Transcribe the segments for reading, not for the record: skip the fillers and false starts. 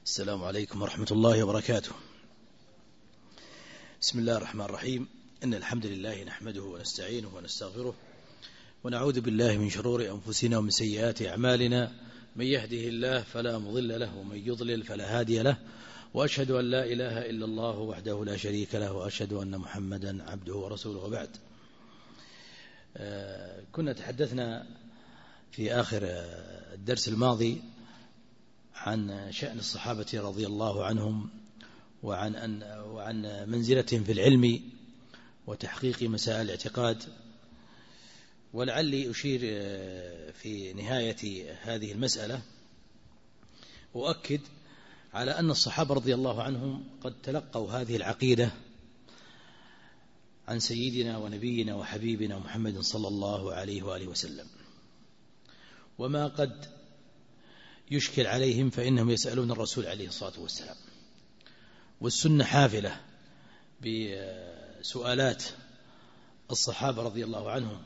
السلام عليكم ورحمة الله وبركاته. بسم الله الرحمن الرحيم. إن الحمد لله نحمده ونستعينه ونستغفره ونعوذ بالله من شرور أنفسنا ومن سيئات أعمالنا. من يهده الله فلا مضل له ومن يضلل فلا هادي له، وأشهد أن لا إله إلا الله وحده لا شريك له، وأشهد أن محمدا عبده ورسوله. وبعد، كنا تحدثنا في آخر الدرس الماضي عن شأن الصحابة رضي الله عنهم وعن منزلتهم في العلم وتحقيق مسائل الاعتقاد. ولعلي أشير في نهاية هذه المسألة وأؤكد على أن الصحابة رضي الله عنهم قد تلقوا هذه العقيدة عن سيدنا ونبينا وحبيبنا محمد صلى الله عليه وآله وسلم، وما قد يشكل عليهم فإنهم يسألون الرسول عليه الصلاة والسلام، والسنة حافلة بسؤالات الصحابة رضي الله عنهم.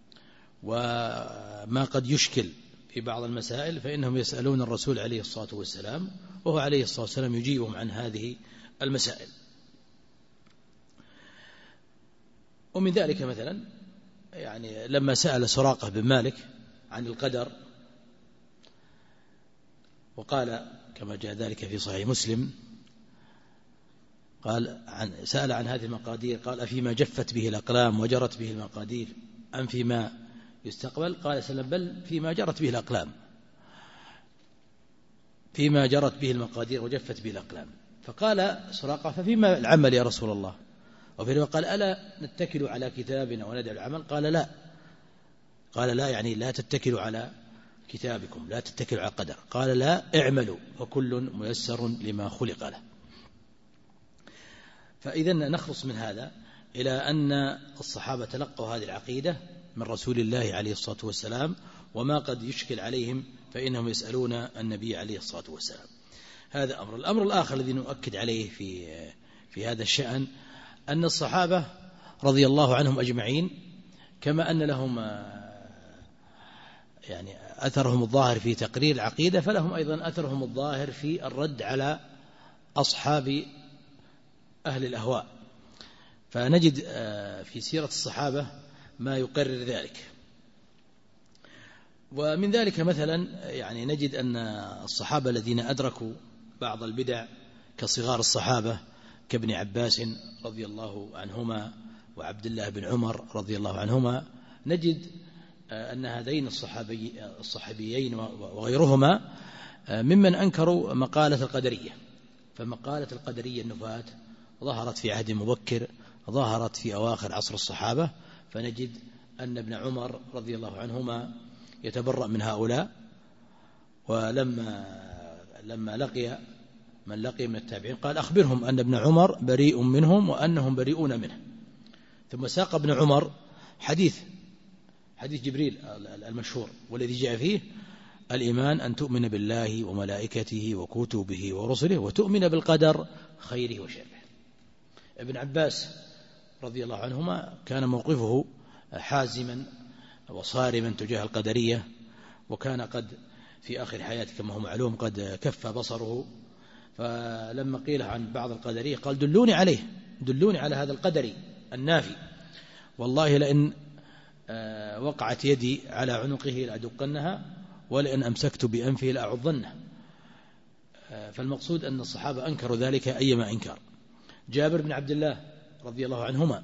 وما قد يشكل في بعض المسائل فإنهم يسألون الرسول عليه الصلاة والسلام، وهو عليه الصلاة والسلام يجيبهم عن هذه المسائل. ومن ذلك مثلا لما سأل سراقة بن مالك عن القدر، وقال كما جاء ذلك في صحيح مسلم، سأل عن هذه المقادير، قال: أفيما جفت به الأقلام وجرت به المقادير أم فيما يستقبل؟ قال سلم: بل فيما جرت به الأقلام، فيما جرت به المقادير وجفت به الأقلام. فقال سراقة: ففيما العمل يا رسول الله؟ وفي رواية قال: ألا نتكل على كتابنا وندع العمل؟ قال: لا. قال: لا يعني لا تتكلوا على كتابكم، لا تتكلوا على القدر. قال: لا، اعملوا فكل ميسر لما خلق له. فإذا نخلص من هذا إلى أن الصحابة تلقوا هذه العقيدة من رسول الله عليه الصلاة والسلام، وما قد يشكل عليهم فإنهم يسألون النبي عليه الصلاة والسلام. هذا أمر. الأمر الآخر الذي نؤكد عليه في هذا الشأن أن الصحابة رضي الله عنهم أجمعين، كما أن لهم أثرهم الظاهر في تقرير العقيدة، فلهم أيضا أثرهم الظاهر في الرد على أصحاب أهل الأهواء. فنجد في سيرة الصحابة ما يقرر ذلك. ومن ذلك مثلا نجد أن الصحابة الذين أدركوا بعض البدع كصغار الصحابة كابن عباس رضي الله عنهما وعبد الله بن عمر رضي الله عنهما، نجد أن هذين الصحابيين وغيرهما ممن أنكروا مقالة القدرية. فمقالة القدرية النفاة ظهرت في عهد مبكر، ظهرت في أواخر عصر الصحابة. فنجد أن ابن عمر رضي الله عنهما يتبرأ من هؤلاء، ولما لقي من لقي من التابعين قال: أخبرهم أن ابن عمر بريء منهم وأنهم بريئون منه. ثم ساق ابن عمر حديث جبريل المشهور، والذي جاء فيه: الإيمان أن تؤمن بالله وملائكته وكتبه ورسله وتؤمن بالقدر خيره وشره. ابن عباس رضي الله عنهما كان موقفه حازما وصارما تجاه القدرية، وكان قد في آخر حياته كما هو معلوم قد كف بصره. فلما قيل عن بعض القدرية قال: دلوني على هذا القدري النافي، والله لئن وقعت يدي على عنقه لأدقنها، ولئن أمسكت بأنفه لأعضنه. فالمقصود أن الصحابة أنكروا ذلك أيما إنكار. جابر بن عبد الله رضي الله عنهما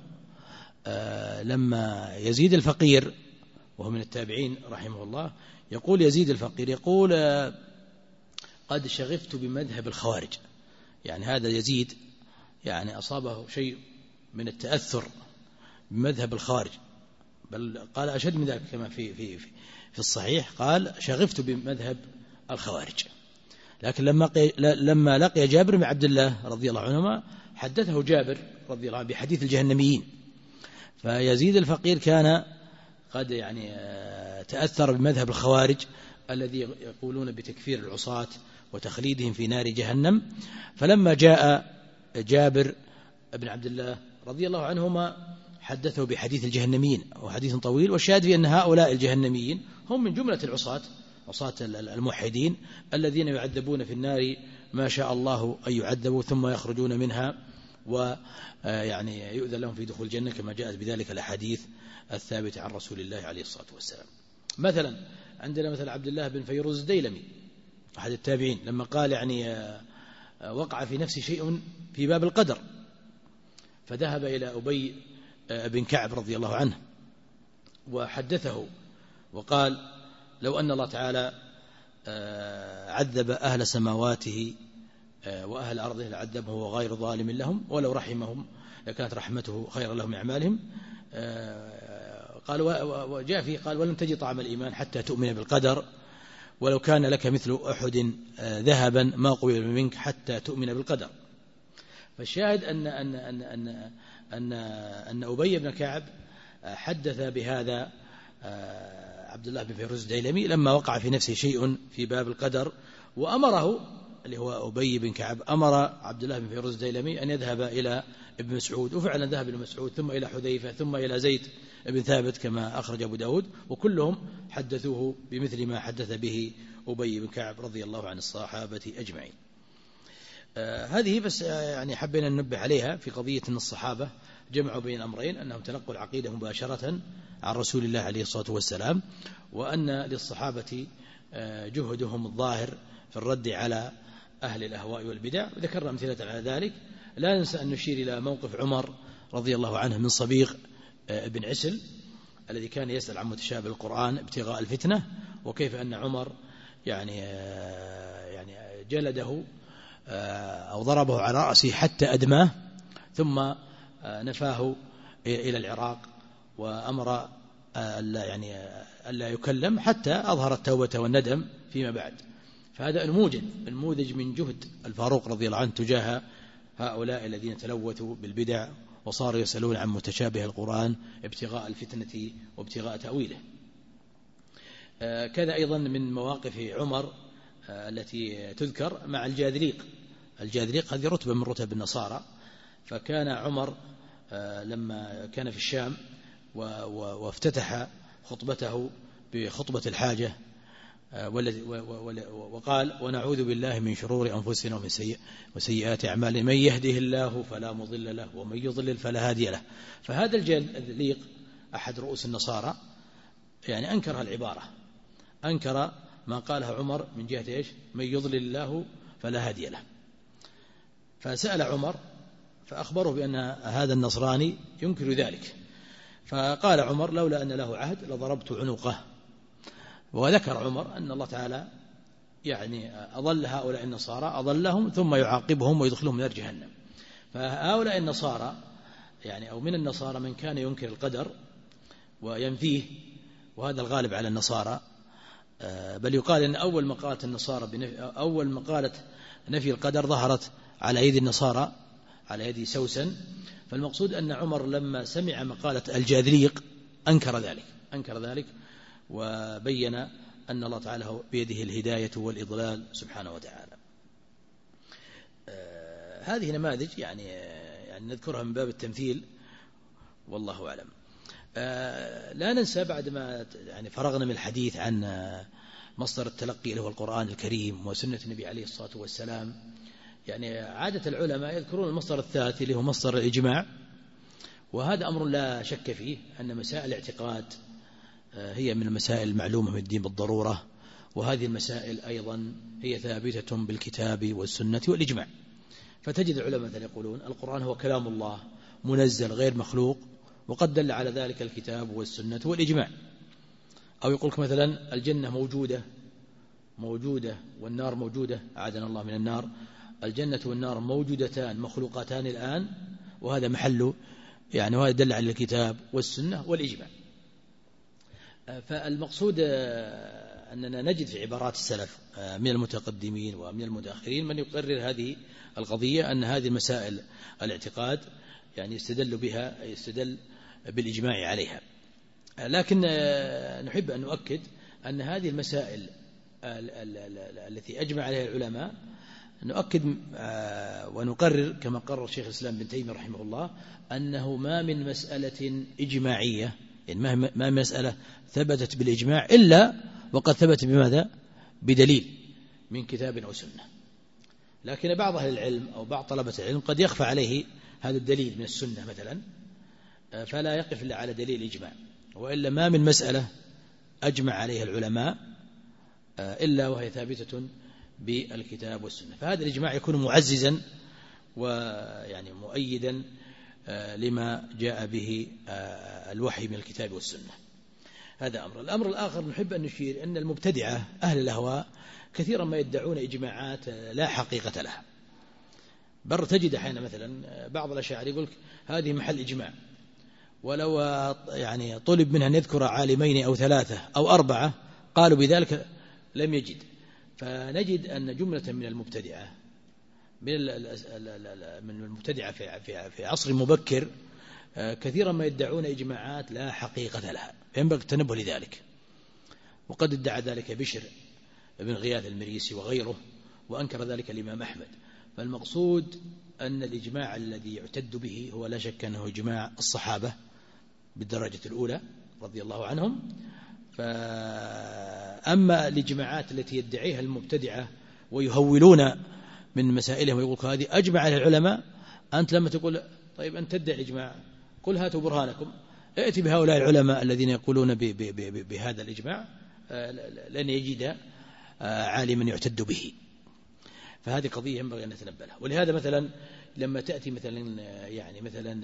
لما يزيد الفقير وهو من التابعين رحمه الله، يقول يزيد الفقير يقول: قد شغفت بمذهب الخوارج. هذا يزيد أصابه شيء من التأثر بمذهب الخوارج، بل قال أشد من ذلك كما في الصحيح، قال: شغفت بمذهب الخوارج. لكن لما لقي جابر بن عبد الله رضي الله عنهما حدثه جابر رضي الله عنه بحديث الجهنميين. فيزيد الفقير كان قد تأثر بمذهب الخوارج الذي يقولون بتكفير العصاة وتخليدهم في نار جهنم. فلما جاء جابر بن عبد الله رضي الله عنهما حدثه بحديث الجهنميين، وحديث طويل، والشاهد في أن هؤلاء الجهنميين هم من جملة العصاة عصاة الموحدين الذين يعذبون في النار ما شاء الله أن يعذبوا ثم يخرجون منها ويعني يؤذن لهم في دخول الجنة كما جاءت بذلك الأحاديث الثابتة عن رسول الله عليه الصلاة والسلام. مثلا عندنا مثل عبد الله بن فيروز الديلمي أحد التابعين لما قال يعني وقع في نفسي شيء في باب القدر، فذهب إلى أبي بن كعب رضي الله عنه وحدثه وقال لو أن الله تعالى عذب أهل سماواته وأهل أرضه لعذبه وغير ظالم لهم، ولو رحمهم لكانت رحمته خيرا لهم من أعمالهم. قال وجاء فيه قال ولن تجد طعم الإيمان حتى تؤمن بالقدر، ولو كان لك مثل أحد ذهبا ما قبل منك حتى تؤمن بالقدر. فالشاهد أن أبي بن كعب حدث بهذا عبد الله بن فيروز الديلمي لما وقع في نفسه شيء في باب القدر، وأمره اللي هو أبي بن كعب أمر عبد الله بن فيروز الديلمي أن يذهب إلى ابن مسعود، وفعلا ذهب إلى مسعود ثم إلى حذيفة ثم إلى زيد بن ثابت كما أخرج أبو داود، وكلهم حدثوه بمثل ما حدث به أبي بن كعب رضي الله عن الصحابة أجمعين. هذه بس يعني حبينا ننبه عليها في قضية أن الصحابة جمعوا بين أمرين، أنهم تلقوا العقيدة مباشرة عن رسول الله عليه الصلاة والسلام، وأن للصحابة جهدهم الظاهر في الرد على أهل الأهواء والبدع، وذكرنا أمثلة على ذلك. لا ننسى أن نشير إلى موقف عمر رضي الله عنه من صبيغ بن عسل الذي كان يسأل عن متشابه القرآن ابتغاء الفتنة، وكيف أن عمر يعني جلده أو ضربه على رأسه حتى أدماه، ثم نفاه إلى العراق وأمر ألا يكلم حتى أظهر التوبة والندم فيما بعد. فهذا نموذج من جهد الفاروق رضي الله عنه تجاه هؤلاء الذين تلوثوا بالبدع وصاروا يسألون عن متشابه القرآن ابتغاء الفتنة وابتغاء تأويله. كذا أيضا من مواقف عمر التي تذكر مع الجاذليق هذه رتبة من رتب النصارى. فكان عمر لما كان في الشام وافتتح خطبته بخطبة الحاجة وقال ونعوذ بالله من شرور أنفسنا ومن وسيئات أعمالنا من يهده الله فلا مضل له ومن يضلل فلا هادي له. فهذا الجاذليق أحد رؤوس النصارى يعني أنكر العبارة، أنكر ما قاله عمر من جهة إيش؟ من يضلل الله فلا هادي له. فسأل عمر فأخبره بأن هذا النصراني ينكر ذلك، فقال عمر لولا أن له عهد لضربت عنقه. وذكر عمر أن الله تعالى يعني أضل هؤلاء النصارى أضلهم ثم يعاقبهم ويدخلهم نار جهنم. فهؤلاء النصارى يعني أو من النصارى من كان ينكر القدر وينفيه، وهذا الغالب على النصارى، بل يقال أن أول مقالة النصارى أول مقالة نفي القدر ظهرت على أيدي النصارى على يد سوسن. فالمقصود أن عمر لما سمع مقالة الجاذليق أنكر ذلك وبين أن الله تعالى بيده الهداية والإضلال سبحانه وتعالى. هذه نماذج يعني نذكرها من باب التمثيل والله أعلم. لا ننسى بعد ما يعني فرغنا من الحديث عن مصدر التلقي اللي هو القرآن الكريم وسنة النبي عليه الصلاة والسلام، يعني عادة العلماء يذكرون المصدر الثالث اللي هو مصدر الإجماع، وهذا أمر لا شك فيه أن مسائل الاعتقاد هي من المسائل المعلومة من الدين بالضرورة، وهذه المسائل أيضا هي ثابتة بالكتاب والسنة والإجماع. فتجد العلماء يقولون القرآن هو كلام الله منزل غير مخلوق، وقد دل على ذلك الكتاب والسنة والإجماع. أو يقولك مثلا الجنة موجودة والنار موجودة، أعاذنا الله من النار، الجنة والنار موجودتان مخلوقتان الآن، وهذا محله يعني وهذا دل على الكتاب والسنة والإجماع. فالمقصود أننا نجد في عبارات السلف من المتقدمين ومن المتأخرين من يقرر هذه القضية، أن هذه المسائل الاعتقاد يعني يستدل بالإجماع عليها. لكن نحب أن نؤكد أن هذه المسائل التي أجمع عليها العلماء نؤكد ونقرر كما قرر شيخ الإسلام بن تيمية رحمه الله أنه ما من مسألة إجماعية، يعني ما مسألة ثبتت بالإجماع إلا وقد ثبت بماذا؟ بدليل من كتاب أو سنة. لكن بعض أهل العلم أو بعض طلبة العلم قد يخفى عليه هذا الدليل من السنة مثلا، فلا يقف إلا على دليل الإجماع، وإلا ما من مسألة أجمع عليها العلماء إلا وهي ثابتة بالكتاب والسنة. فهذا الإجماع يكون معززا ويعني مؤيدا لما جاء به الوحي من الكتاب والسنة. هذا أمر. الأمر الآخر نحب أن نشير أن المبتدعة أهل الأهواء كثيرا ما يدعون إجماعات لا حقيقة لها. بل تجد أحيانا مثلا بعض الأشاعرة يقول هذه محل إجماع، ولو يعني طلب منها أن يذكر عالمين أو ثلاثة أو أربعة قالوا بذلك لم يجد. فنجد أن جملة من المبتدعة في عصر مبكر كثيرا ما يدعون إجماعات لا حقيقة لها، ينبغي التنبه لذلك. وقد ادعى ذلك بشر بن غياث المريسي وغيره، وأنكر ذلك الإمام أحمد. فالمقصود أن الإجماع الذي يعتد به هو لا شك أنه إجماع الصحابة بالدرجة الأولى رضي الله عنهم. فأما الإجماعات التي يدعيها المبتدعة ويهولون من مسائلهم ويقول هذه أجمع على العلماء، أنت لما تقول طيب أنت تدعي الإجماع قل هاتوا برهانكم، ائتي بهؤلاء العلماء الذين يقولون بهذا الإجماع لن يجد عالما يعتد به. فهذه قضية ينبغي أن نتنبه لها. ولهذا مثلا لما تأتي مثلا يعني مثلا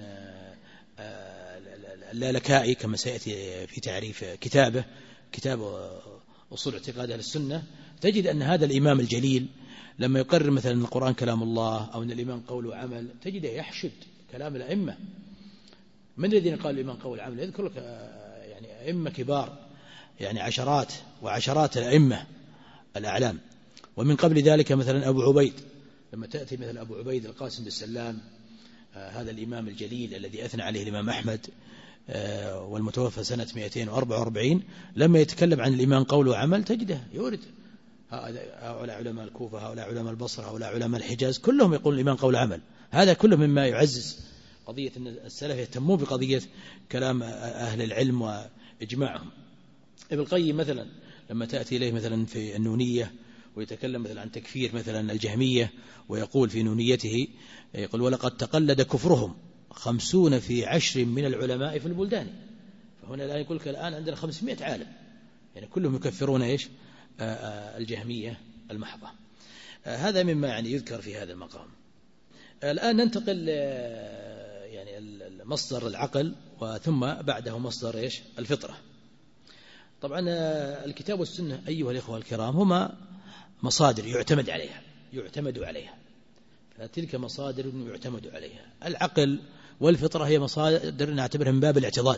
اللالكائي كما سيأتي في تعريف كتابه كتاب أصول اعتقاد أهل السنة، تجد أن هذا الإمام الجليل لما يقرر مثلا القرآن كلام الله أو أن الإيمان قول وعمل تجده يحشد كلام الأئمة. من الذين قالوا الإيمان قول وعمل؟ يذكر لك يعني أئمة كبار، يعني عشرات وعشرات الأئمة الأعلام. ومن قبل ذلك مثلا أبو عبيد، لما تأتي مثلا أبو عبيد القاسم بن سلام هذا الإمام الجليل الذي أثنى عليه الإمام أحمد والمتوفى سنة 244، لما يتكلم عن الإيمان قول وعمل تجده يورد هؤلاء علماء الكوفة، هؤلاء علماء البصرة، هؤلاء علماء الحجاز، كلهم يقول الإيمان قول وعمل. هذا كله مما يعزز قضية أن السلف يهتموا بقضية كلام أهل العلم وإجماعهم. ابن القيم مثلا لما تأتي إليه مثلا في النونية ويتكلم مثلا عن تكفير مثلا الجهمية، ويقول في نونيته يقول ولقد تقلد كفرهم 50 في 10 من العلماء في البلدان. فهنا لا يقول لك الآن عندنا 500 عالم، يعني كلهم يكفرون إيش؟ الجهمية المحضة. هذا مما يعني يذكر في هذا المقام. الآن ننتقل يعني مصدر العقل وثم بعده مصدر إيش؟ الفطرة. طبعا الكتاب والسنة أيها الإخوة الكرام هما مصادر يعتمد عليها. فتلك مصادر يعتمد عليها. العقل والفطرة هي مصادر نعتبرها من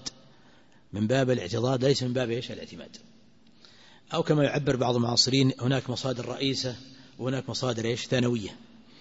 باب الاعتضاد ليس من باب إيش؟ الاعتماد. أو كما يعبر بعض المعاصرين هناك مصادر رئيسة وهناك مصادر إيش؟ ثانوية.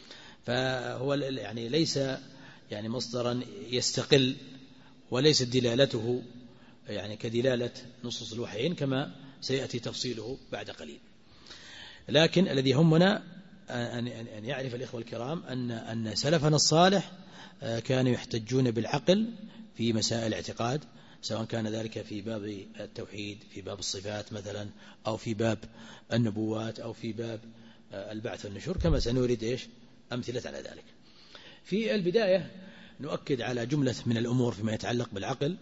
فهو يعني ليس يعني مصدرا يستقل، وليس دلالته يعني كدلالة نصوص الوحيين كما سيأتي تفصيله بعد قليل. لكن الذي يهمنا أن يعرف الإخوة الكرام أن سلفنا الصالح كانوا يحتجون بالعقل في مسائل الاعتقاد، سواء كان ذلك في باب التوحيد، في باب الصفات مثلا، أو في باب النبوات، أو في باب البعث والنشور، كما سنورد إيش؟ أمثلة على ذلك. في البداية نؤكد على جملة من الأمور فيما يتعلق بالعقل.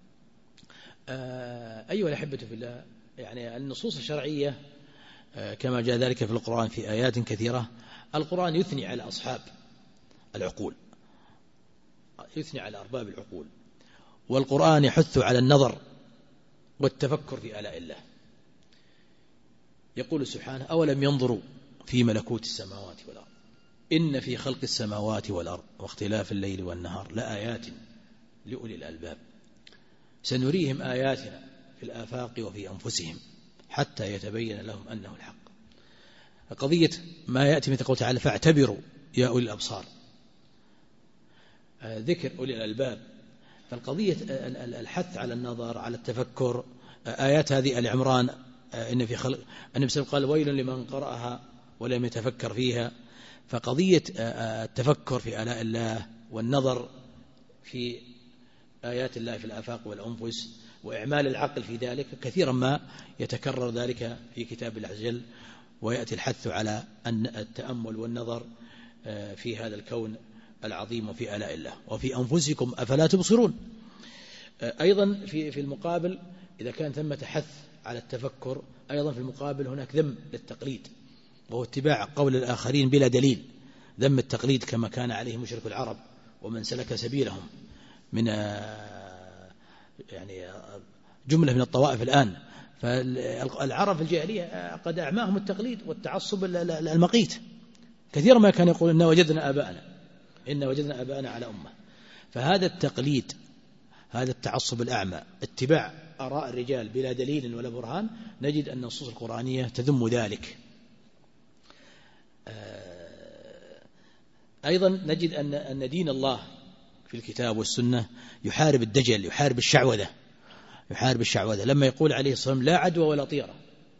أيها الأحبة في الله، يعني النصوص الشرعية كما جاء ذلك في القرآن في آيات كثيرة. القرآن يثني على أصحاب العقول، يثني على أرباب العقول، والقرآن يحث على النظر والتفكر في آلاء الله. يقول سبحانه أولم ينظروا في ملكوت السماوات والأرض إن في خلق السماوات والأرض واختلاف الليل والنهار لآيات لأولي الألباب سنريهم آياتنا في الآفاق وفي أنفسهم حتى يتبين لهم أنه الحق. قضية ما يأتي مثل قوله تعالى فاعتبروا يا أولي الأبصار، ذكر أولي الألباب. فالقضية الحث على النظر، على التفكر. آيات هذه آل عمران إن في خلق، النبي صلى الله عليه وسلم قال ويل لمن قرأها ولم يتفكر فيها. فقضية التفكر في آلاء الله والنظر في آيات الله في الآفاق والأنفس وإعمال العقل في ذلك كثيرا ما يتكرر ذلك في كتاب الله عز وجل، ويأتي الحث على التأمل والنظر في هذا الكون العظيم وفي آلاء الله وفي أنفسكم أفلا تبصرون. أيضا في المقابل إذا كان ثمة حث على التفكر، أيضا في المقابل هناك ذم للتقليد، وهو اتباع قول الآخرين بلا دليل، ذم التقليد كما كان عليه مشرك العرب ومن سلك سبيلهم من يعني جملة من الطوائف الآن. فالعرب في الجاهلية قد أعماهم التقليد والتعصب المقيت، كثيرا ما كان يقول إن وجدنا آباءنا على أمة. فهذا التقليد، هذا التعصب الأعمى، اتباع آراء الرجال بلا دليل ولا برهان، نجد أن النصوص القرآنية تذم ذلك. أيضا نجد أن دين الله في الكتاب والسنة يحارب الدجل، يحارب الشعوذة، لما يقول عليه الصلاة والسلام لا عدوى ولا طيرة.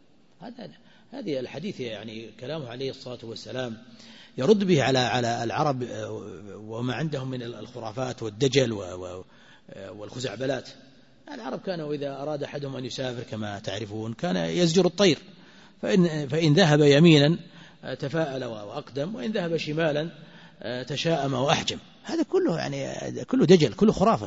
هذه الحديث يعني كلامه عليه الصلاة والسلام يرد به على العرب وما عندهم من الخرافات والدجل والخزعبلات. العرب كانوا إذا أراد أحدهم أن يسافر كما تعرفون كان يزجر الطير، فإن ذهب يمينا تفاءل وأقدم، وإن ذهب شمالا تشاءم وأحجم. هذا كله يعني كله دجل، كله خرافة.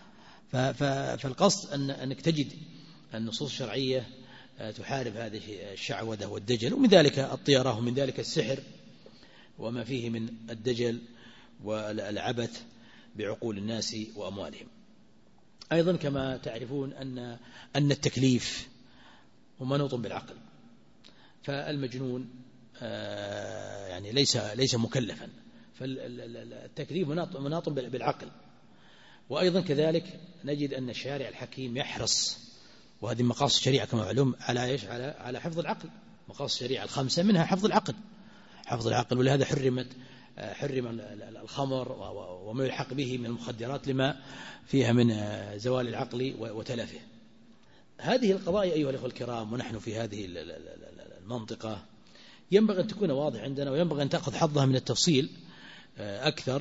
فالقصد أنك تجد النصوص الشرعية تحارب هذه الشعوذة والدجل، ومن ذلك الطيرة، ومن ذلك السحر وما فيه من الدجل والعبث بعقول الناس وأموالهم. أيضا كما تعرفون أن التكليف منوط بالعقل، فالمجنون يعني ليس مكلفا، فالتكليف مناط بالعقل. وأيضا كذلك نجد أن الشارع الحكيم يحرص، وهذه مقاصد الشريعة كما معلوم، على حفظ العقل. مقاصد الشريعة الخمسة منها حفظ العقل، ولهذا حرم الخمر وما يلحق به من المخدرات لما فيها من زوال العقل وتلفه. هذه القضايا أيها الأخوة الكرام، ونحن في هذه المنطقة ينبغي أن تكون واضح عندنا، وينبغي أن تأخذ حظها من التفصيل أكثر،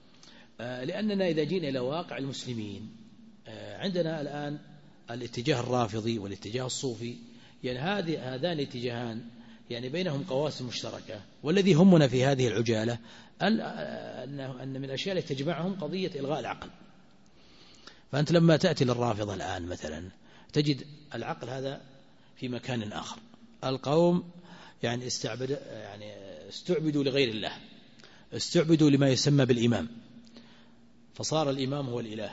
لأننا إذا جينا إلى واقع المسلمين عندنا الآن الاتجاه الرافضي والاتجاه الصوفي، يعني هذان الاتجاهان يعني بينهم قواسم مشتركة، والذي يهمنا في هذه العجالة أن من الأشياء التي تجمعهم قضية إلغاء العقل. فأنت لما تأتي للرافضة الآن مثلا تجد العقل هذا في مكان آخر. القوم يعني استعبدوا لغير الله، استعبدوا لما يسمى بالإمام، فصار الإمام هو الإله،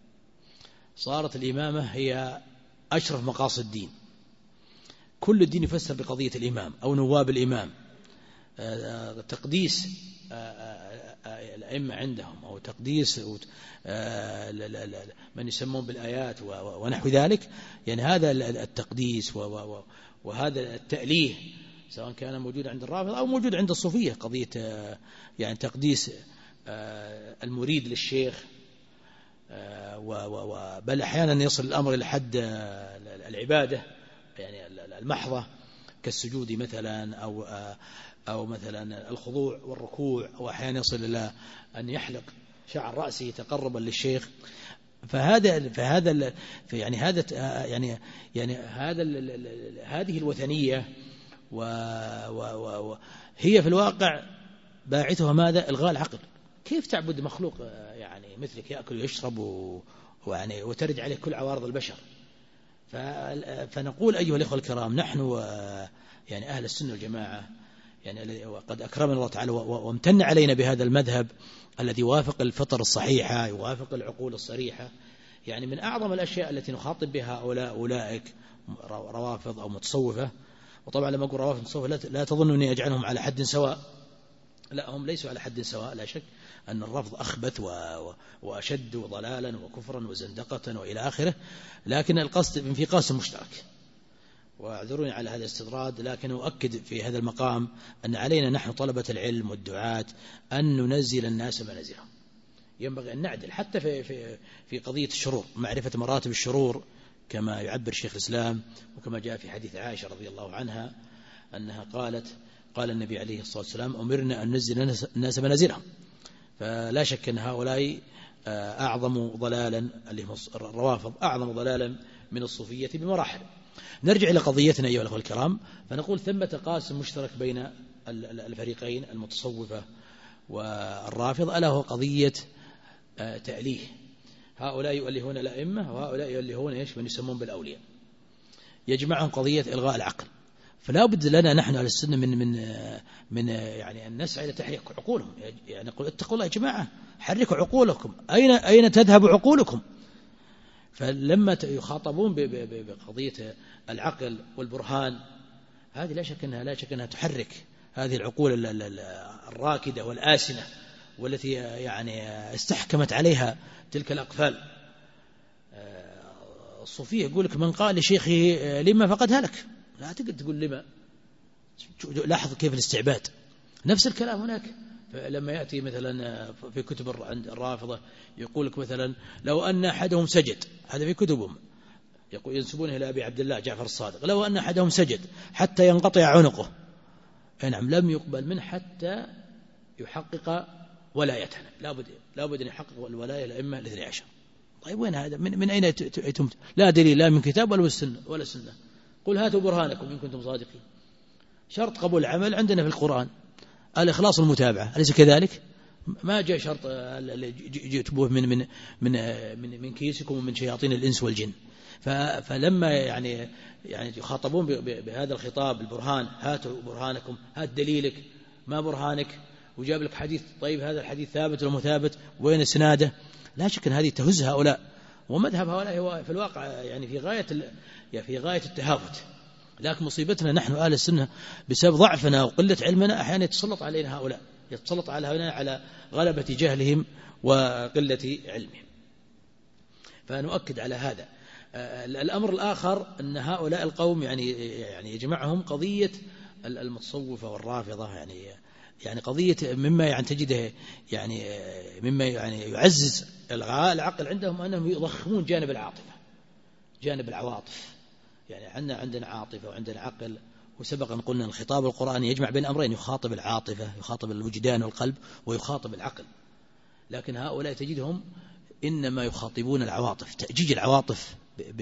صارت الإمامة هي أشرف مقاصد الدين. كل الدين يفسر بقضية الإمام أو نواب الإمام، تقديس الأئمة عندهم، أو تقديس من يسمون بالآيات ونحو ذلك. يعني هذا التقديس وهذا التأليه سواء كان موجود عند الرافضة أو موجود عند الصوفية، قضية يعني تقديس المريد للشيخ، بل أحيانا يصل الأمر إلى حد العبادة يعني المحضة كالسجود مثلا، أو مثلا الخضوع والركوع، أو أحيانا يصل إلى أن يحلق شعر رأسه تقربا للشيخ. هذه الوثنية هي في الواقع باعثها ماذا؟ إلغاء العقل. كيف تعبد مخلوق يعني مثلك يأكل ويشرب وترد عليه كل عوارض البشر؟ فنقول أيها الإخوة الكرام، نحن يعني أهل السنة والجماعة يعني وقد أكرمنا الله تعالى وامتن علينا بهذا المذهب الذي يوافق الفطر الصحيحة، يوافق العقول الصريحة. يعني من أعظم الأشياء التي نخاطب بها أولئك روافض أو متصوفة، وطبعا لما أقول روافض متصوفة لا تظنني أجعلهم على حد سواء، لا، هم ليسوا على حد سواء، لا شك أن الرفض أخبث وأشد ضلالا وكفرا وزندقة وإلى آخره، لكن القصد في قاسم مشترك. واعذروني على هذا الاستطراد، لكن أؤكد في هذا المقام أن علينا نحن طلبة العلم والدعاة أن ننزل الناس منازلهم. ينبغي أن نعدل حتى في قضية الشرور، معرفة مراتب الشرور كما يعبر شيخ الإسلام، وكما جاء في حديث عائشة رضي الله عنها أنها قال النبي عليه الصلاة والسلام: أمرنا أن ننزل الناس منازلهم. فلا شك أن هؤلاء أعظم ضلالا، الروافض أعظم ضلالا من الصوفية بمراحل. نرجع إلى قضيتنا أيها الأخوة الكرام، فنقول ثمة قاسم مشترك بين الفريقين المتصوفة والرافضة، ألا هو قضية تأليه. هؤلاء يؤلهون الأئمة وهؤلاء يؤلهون من يسمون بالأولياء، يجمعهم قضية إلغاء العقل. فلا بد لنا نحن على السنة من يعني أن نسعى إلى تحريك عقولهم. يعني نقول اتقوا الله يا جماعة، حركوا عقولكم، أين تذهب عقولكم؟ فلما يخاطبون بقضية العقل والبرهان، هذه لا شك أنها تحرك هذه العقول الراكدة والآسنة، والتي يعني استحكمت عليها تلك الأقفال. الصوفية يقول لك من قال لشيخه لما فقد هلك، لا تقدر تقول لما. لاحظ كيف الاستعباد. نفس الكلام هناك لما يأتي مثلا في كتب عند الرافضة يقول لك مثلا لو أن أحدهم سجد، هذا في كتبهم ينسبونه إلى أبي عبد الله جعفر الصادق، لو أن أحدهم سجد حتى ينقطع عنقه، نعم، لم يقبل منه حتى يحقق ولايتنا. لابد أن يحقق الولاية الأئمة الاثني عشر. طيب وين هذا؟ من أين تمت؟ لا دليل لا من كتاب ولا سنة. قل هاتوا برهانكم إن كنتم صادقين. شرط قبول العمل عندنا في القرآن الإخلاص والمتابعة، أليس كذلك؟ ما جاء شرط جئتبوه من كيسكم ومن شياطين الإنس والجن. فلما يعني يخاطبون بهذا الخطاب البرهان، هاتوا برهانكم، هات دليلك، ما برهانك، وجاب لك حديث. طيب هذا الحديث ثابت ولا مثابت؟ وين سناده؟ لا شك أن هذه تهز هؤلاء، ومذهب هؤلاء هو في الواقع يعني في غاية التهافت. لكن مصيبتنا نحن أهل السنة بسبب ضعفنا وقلة علمنا أحيانا يتسلط علينا هؤلاء، يتسلط على غلبة جهلهم وقلة علمهم. فنؤكد على هذا. الأمر الآخر أن هؤلاء القوم يعني يجمعهم قضية المتصوفة والرافضة، يعني قضية مما يعني تجده مما يعزز إلغاء العقل عندهم أنهم يضخمون جانب العواطف. يعني عندنا عاطفة وعندنا عقل، وسبق أن قلنا الخطاب القرآني يجمع بين أمرين، يخاطب العاطفة، يخاطب الوجدان والقلب، ويخاطب العقل. لكن هؤلاء تجدهم إنما يخاطبون العواطف، تأجيج العواطف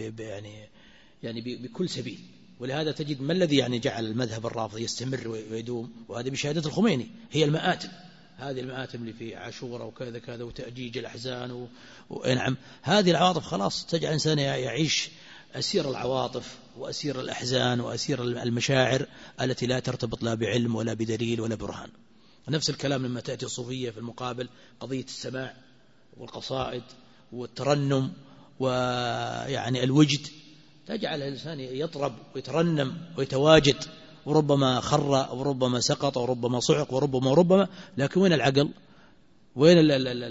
بكل سبيل. ولهذا تجد ما الذي جعل المذهب الرافضي يستمر ويدوم، وهذا بشهادة الخميني، هي المآتم. هذه المآتم اللي في عاشوراء وكذا كذا، وتأجيج الأحزان نعم، هذه العواطف خلاص تجعل الإنسان يعيش أسير العواطف وأسير الأحزان وأسير المشاعر التي لا ترتبط لا بعلم ولا بدليل ولا برهان. نفس الكلام لما تأتي الصوفية في المقابل، قضية السماع والقصائد والترنم الوجد، تجعل الإنسان يطرب ويترنم ويتواجد، وربما خر وربما سقط وربما صعق وربما، لكن وين العقل؟ وين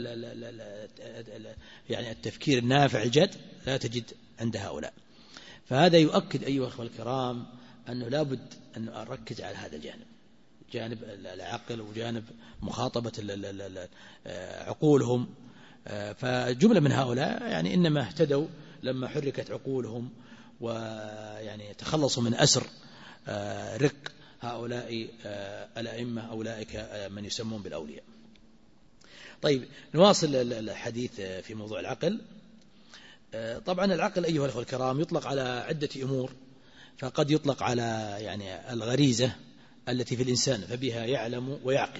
التفكير النافع الجد؟ لا تجد عند هؤلاء. فهذا يؤكد أيها الأخوة الكرام أنه لابد أن نركز على هذا جانب العقل وجانب مخاطبة عقولهم. فجملة من هؤلاء إنما اهتدوا لما حركت عقولهم، تخلصوا من أسر رق هؤلاء الأئمة، أولئك من يسمون بالأولياء. طيب نواصل الحديث في موضوع العقل. طبعا العقل أيها الأخوة الكرام يطلق على عدة أمور، فقد يطلق على الغريزة التي في الإنسان فبها يعلم ويعقل.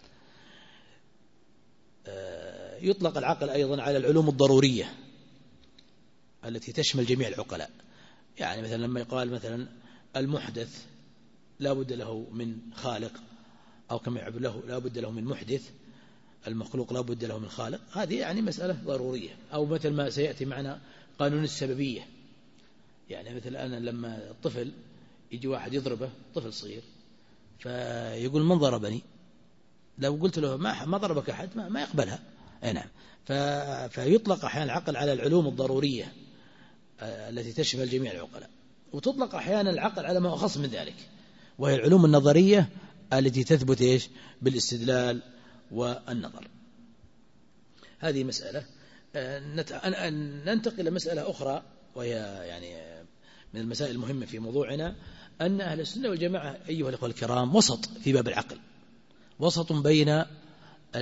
يطلق العقل أيضا على العلوم الضرورية التي تشمل جميع العقلاء. مثلا لما يقال مثلا المحدث لا بد له من خالق، أو كما يعبر له لا بد له من محدث، المخلوق لا بد له من خالق، هذه مسألة ضرورية. أو مثل ما سيأتي معنا قانون السببية، مثل أنا لما الطفل يجي واحد يضربه، طفل صغير، فيقول من ضربني؟ لو قلت له ما ضربك أحد ما يقبلها. نعم. فيطلق أحيانا العقل على العلوم الضرورية التي تشمل جميع العقلاء، وتطلق أحيانا العقل على ما أخص من ذلك، وهي العلوم النظرية التي تثبت بالاستدلال والنظر. هذه مسألة. ننتقل إلى مسألة أخرى، وهي من المسائل المهمة في موضوعنا، أن أهل السنة والجماعة أيها الأخوة الكرام وسط في باب العقل، وسط بين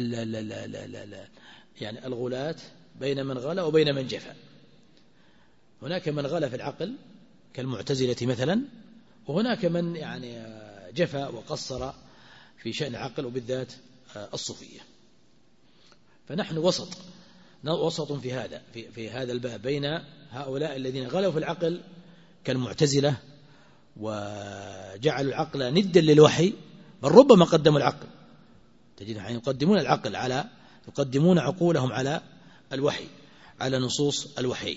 الغلاة، بين من غلا وبين من جفا. هناك من غلا في العقل كالمعتزلة مثلا، وهناك من يعني جفا وقصر في شأن العقل، وبالذات الصوفية. فنحن وسط في هذا الباب بين هؤلاء الذين غلوا في العقل كالمعتزلة وجعلوا العقل ندا للوحي، بل ربما قدموا العقل، تجد يقدمون عقولهم على الوحي، على نصوص الوحي.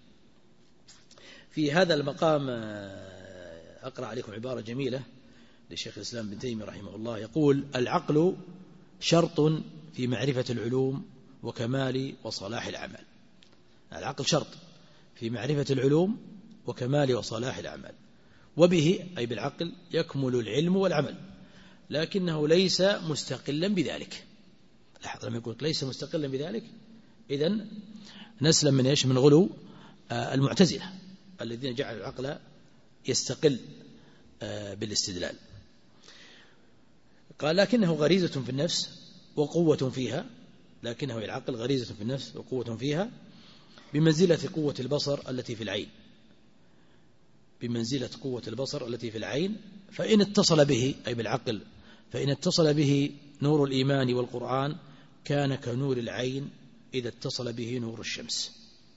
في هذا المقام أقرأ عليكم عبارة جميلة للشيخ الإسلام ابن تيمية رحمه الله، يقول: العقل شرط في معرفة العلوم وكمال وصلاح الأعمال. العقل شرط في معرفة العلوم وكمال وصلاح الأعمال، وبه أي بالعقل يكمل العلم والعمل، لكنه ليس مستقلا بذلك. لاحظ لما يقول ليس مستقلا بذلك، إذن نسلم من إيش؟ من غلو المعتزلة الذين جعلوا العقل يستقل بالاستدلال. قال: لكنه غريزة في النفس وقوة فيها، لكنه العقل غريزة في النفس وقوة فيها، بمنزلة قوة البصر التي في العين، بمنزلة قوة البصر التي في العين. فإن اتصل به أي بالعقل، فإن اتصل به نور الإيمان والقرآن كان كنور العين إذا اتصل به نور الشمس.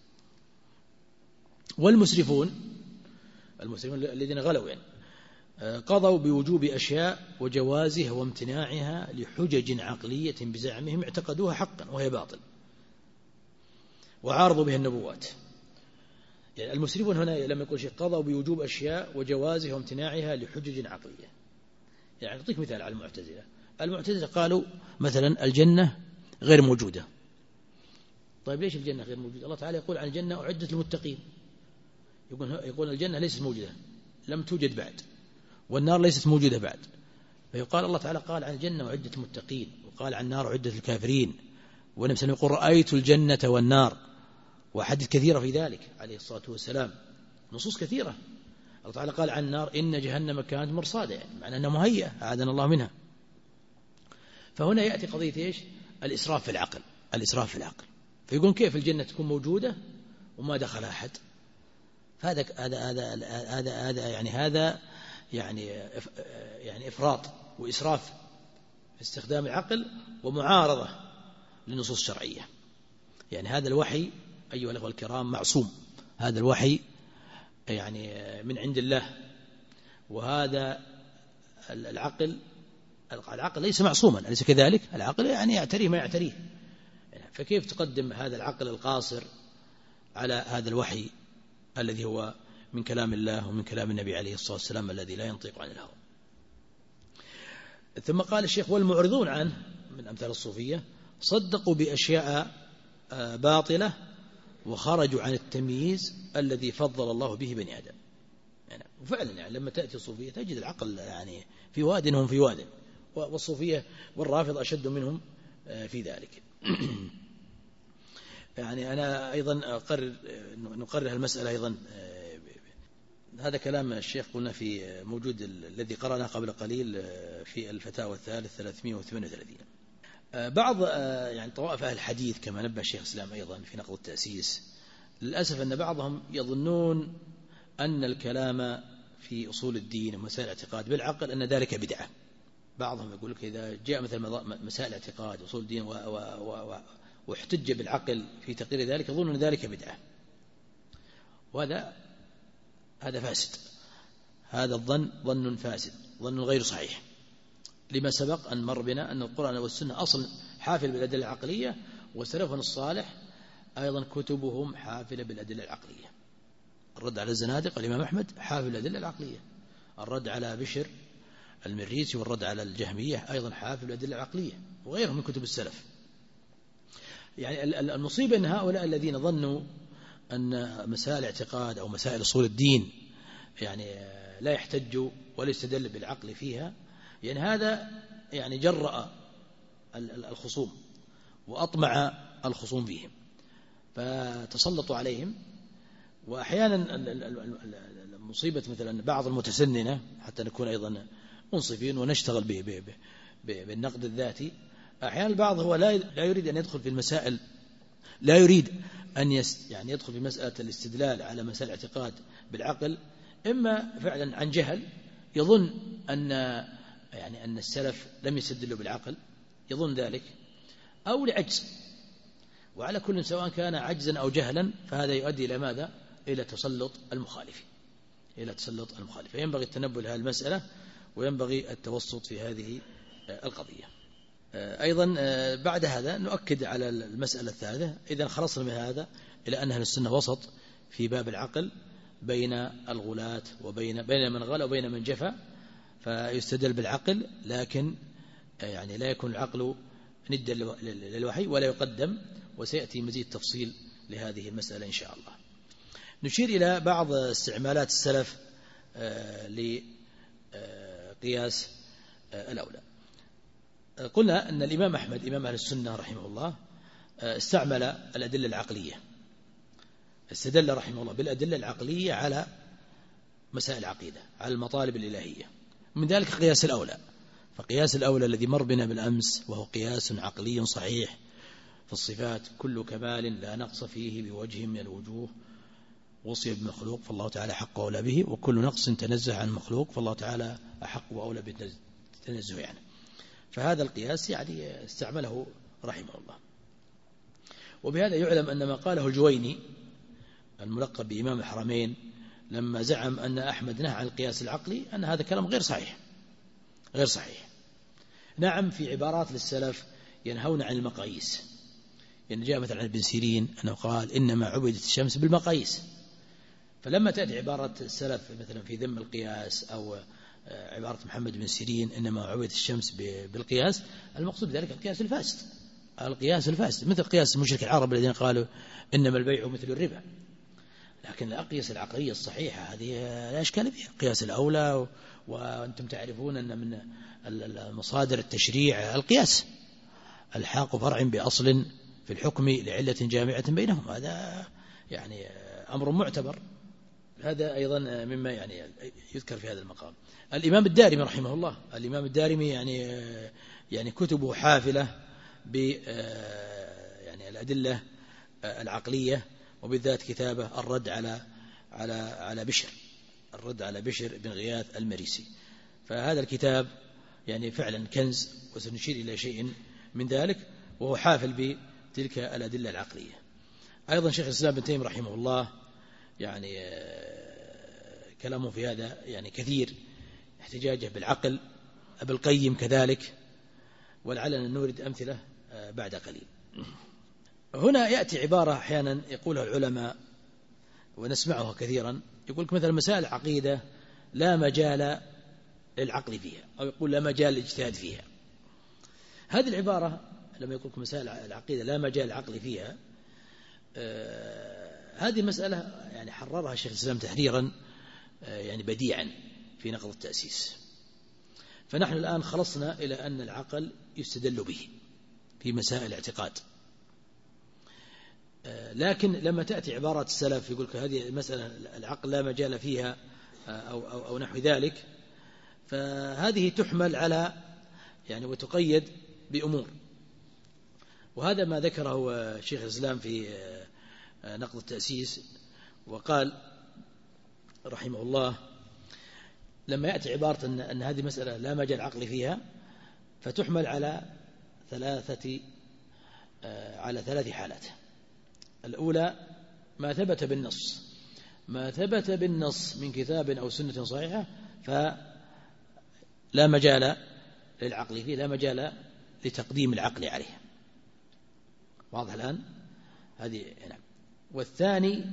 والمسرفون الذين غلوا يعني قضوا بوجوب أشياء وجوازها وامتناعها لحجج عقلية بزعمهم اعتقدوها حقا وهي باطل، وعارضوا بها النبوات. يعني المسرفون هنا لما يقول شيء قضوا بوجوب أشياء وجوازها وامتناعها لحجج عقلية، يعني أعطيك مثال على المعتزلة قالوا مثلا الجنة غير موجودة. طيب ليش الجنة غير موجودة؟ الله تعالى يقول عن الجنة أعدت للمتقين، يقول الجنة ليست موجودة، لم توجد بعد، والنار ليست موجودة بعد. فيقال الله تعالى قال عن الجنة أعدت للمتقين، وقال عن النار أعدت للكافرين، والنبي صلى الله عليه وسلم يقول رأيت الجنة والنار، وحديث كثيرة في ذلك عليه الصلاة والسلام، نصوص كثيرة. الله تعالى قال عن النار إن جهنم كانت مرصادة، يعني معنى أنها مهيئة أعاذنا الله منها. فهنا يأتي قضية إيش؟ الإسراف في العقل. فيقول كيف الجنة تكون موجودة وما دخل أحد؟ هذا يعني إفراط وإسراف في استخدام العقل ومعارضة للنصوص الشرعية. يعني هذا الوحي أيها الأخوة الكرام معصوم، هذا الوحي يعني من عند الله، وهذا العقل ليس معصوما، أليس كذلك؟ العقل يعني يعتريه ما يعتريه، فكيف تقدم هذا العقل القاصر على هذا الوحي الذي هو من كلام الله ومن كلام النبي عليه الصلاة والسلام الذي لا ينطق عن الهوى؟ ثم قال الشيخ: والمعرضون عنه من أمثال الصوفية صدقوا بأشياء باطلة وخرجوا عن التمييز الذي فضل الله به بني آدم. يعني وفعلا يعني لما تأتي الصوفية تجد العقل يعني في واد هم في واد، والصوفية والرافض أشد منهم في ذلك. يعني أنا أيضا نقرر المسألة أيضا، هذا كلام الشيخ قلنا في موجود الذي قرأنا قبل قليل في الفتاوى الثالث 338. بعض يعني طوائف أهل الحديث كما نبه الشيخ الإسلام أيضا في نقض التأسيس، للأسف أن بعضهم يظنون أن الكلام في أصول الدين ومسائل الاعتقاد بالعقل أن ذلك بدعة. بعضهم يقول لك إذا جاء مثل مسائل الاعتقاد وأصول الدين واحتج بالعقل في تقرير ذلك يظن أن ذلك بدعة، وهذا فاسد. هذا الظن ظن فاسد، ظن غير صحيح، لما سبق أن مر بنا أن القرآن والسنة أصل حافل بالأدلة العقلية، وسلفنا الصالح أيضا كتبهم حافلة بالأدلة العقلية. الرد على الزنادقة الإمام أحمد حافل بالأدلة العقلية، الرد على بشر المريسي والرد على الجهمية أيضا حافل بالأدلة العقلية، وغيرهم من كتب السلف. يعني المصيبة أن هؤلاء الذين ظنوا أن مسائل اعتقاد أو مسائل أصول الدين يعني لا يحتج ولا يستدل بالعقل فيها، يعني هذا يعني جرأ الخصوم وأطمع الخصوم فيهم فتسلطوا عليهم. وأحيانا المصيبة مثلا بعض المتسننة، حتى نكون أيضا منصفين ونشتغل بالنقد الذاتي، أحيانا البعض هو لا يريد أن يدخل في المسائل، لا يريد أن يعني يدخل في مسألة الاستدلال على مسائل الاعتقاد بالعقل، إما فعلا عن جهل يظن أن السلف لم يستدلوا بالعقل، يظن ذلك، أو لعجز. وعلى كل سواء كان عجزا أو جهلا فهذا يؤدي إلى ماذا؟ إلى تسلط المخالف، فينبغي التنبه لهذه المسألة وينبغي التوسط في هذه القضية. أيضا بعد هذا نؤكد على المسألة الثالثة. إذا خلصنا من هذا إلى أن أهل السنة وسط في باب العقل بين الغلاة بين من غلا وبين من جفا، فيستدل بالعقل، لكن يعني لا يكون العقل ندا للوحي ولا يقدم، وسيأتي مزيد تفصيل لهذه المسألة إن شاء الله. نشير إلى بعض استعمالات السلف لقياس الأولى. قلنا أن الإمام أحمد إمام أهل السنة رحمه الله استعمل الأدلة العقلية، استدل رحمه الله بالأدلة العقلية على مسائل العقيدة، على المطالب الإلهية، من ذلك قياس الأولى. فقياس الأولى الذي مر بنا بالأمس وهو قياس عقلي صحيح في الصفات: كل كمال لا نقص فيه بوجه من الوجوه وصي بمخلوق فالله تعالى حق وأولى به، وكل نقص تنزه عن المخلوق فالله تعالى أحق وأولى بالتنزه عنه. فهذا القياس يعني استعمله رحمه الله. وبهذا يعلم أن ما قاله الجويني الملقب بإمام الحرمين لما زعم أن أحمد نهى عن القياس العقلي، أن هذا كلام غير صحيح. نعم، في عبارات للسلف ينهون عن المقاييس، يعني جاء مثلا عن ابن سيرين أنه قال إنما عبدت الشمس بالمقاييس. فلما تأتي عبارة السلف مثلا في ذم القياس، أو عبارة محمد بن سيرين إنما عبدت الشمس بالقياس، المقصود بذلك القياس الفاسد، مثل قياس المشرك العرب الذين قالوا إنما البيع مثل الربا. لكن الأقياس العقلية الصحيحة هذه لا إشكال فيها، قياس الأولى. وأنتم تعرفون أن من مصادر التشريع القياس، الحاق فرع بأصل في الحكم لعلة جامعة بينهم، هذا يعني أمر معتبر. هذا أيضا مما يعني يذكر في هذا المقام. الإمام الدارمي رحمه الله، الإمام الدارمي يعني كتبه حافلة ب يعني الأدلة العقلية، وبالذات كتابه الرد على بشر بن غياث المريسي. فهذا الكتاب يعني فعلا كنز، وسنشير إلى شيء من ذلك، وهو حافل بتلك الأدلة العقلية. أيضا شيخ الإسلام ابن تيمية رحمه الله يعني كلامه في هذا يعني كثير، احتجاجه بالعقل، ابن القيم كذلك، ولعلنا نورد أمثلة بعد قليل. هنا يأتي عبارة أحيانا يقولها العلماء ونسمعها كثيرا، يقول لك مثلا مسائل العقيدة لا مجال للعقل فيها، أو يقول لا مجال للاجتهاد فيها. هذه العبارة لما يقول لك مسائل العقيدة لا مجال للعقل فيها، هذه مسألة يعني حررها الشيخ الإسلام تحريرا يعني بديعا في نقض التأسيس. فنحن الآن خلصنا إلى أن العقل يستدل به في مسائل الاعتقاد، لكن لما تأتي عبارات السلف يقول لك هذه المسألة العقل لا مجال فيها أو نحو ذلك، فهذه تحمل على يعني وتقيد بأمور. وهذا ما ذكره شيخ الإسلام في نقض التأسيس، وقال رحمه الله لما يأتي عبارة أن هذه مسألة لا مجال عقل فيها، فتحمل على ثلاث حالات. الأولى ما ثبت بالنص من كتاب أو سنة صحيحة، فلا مجال للعقل فيه، لا مجال لتقديم العقل عليه. واضح الآن هذه نعم. والثاني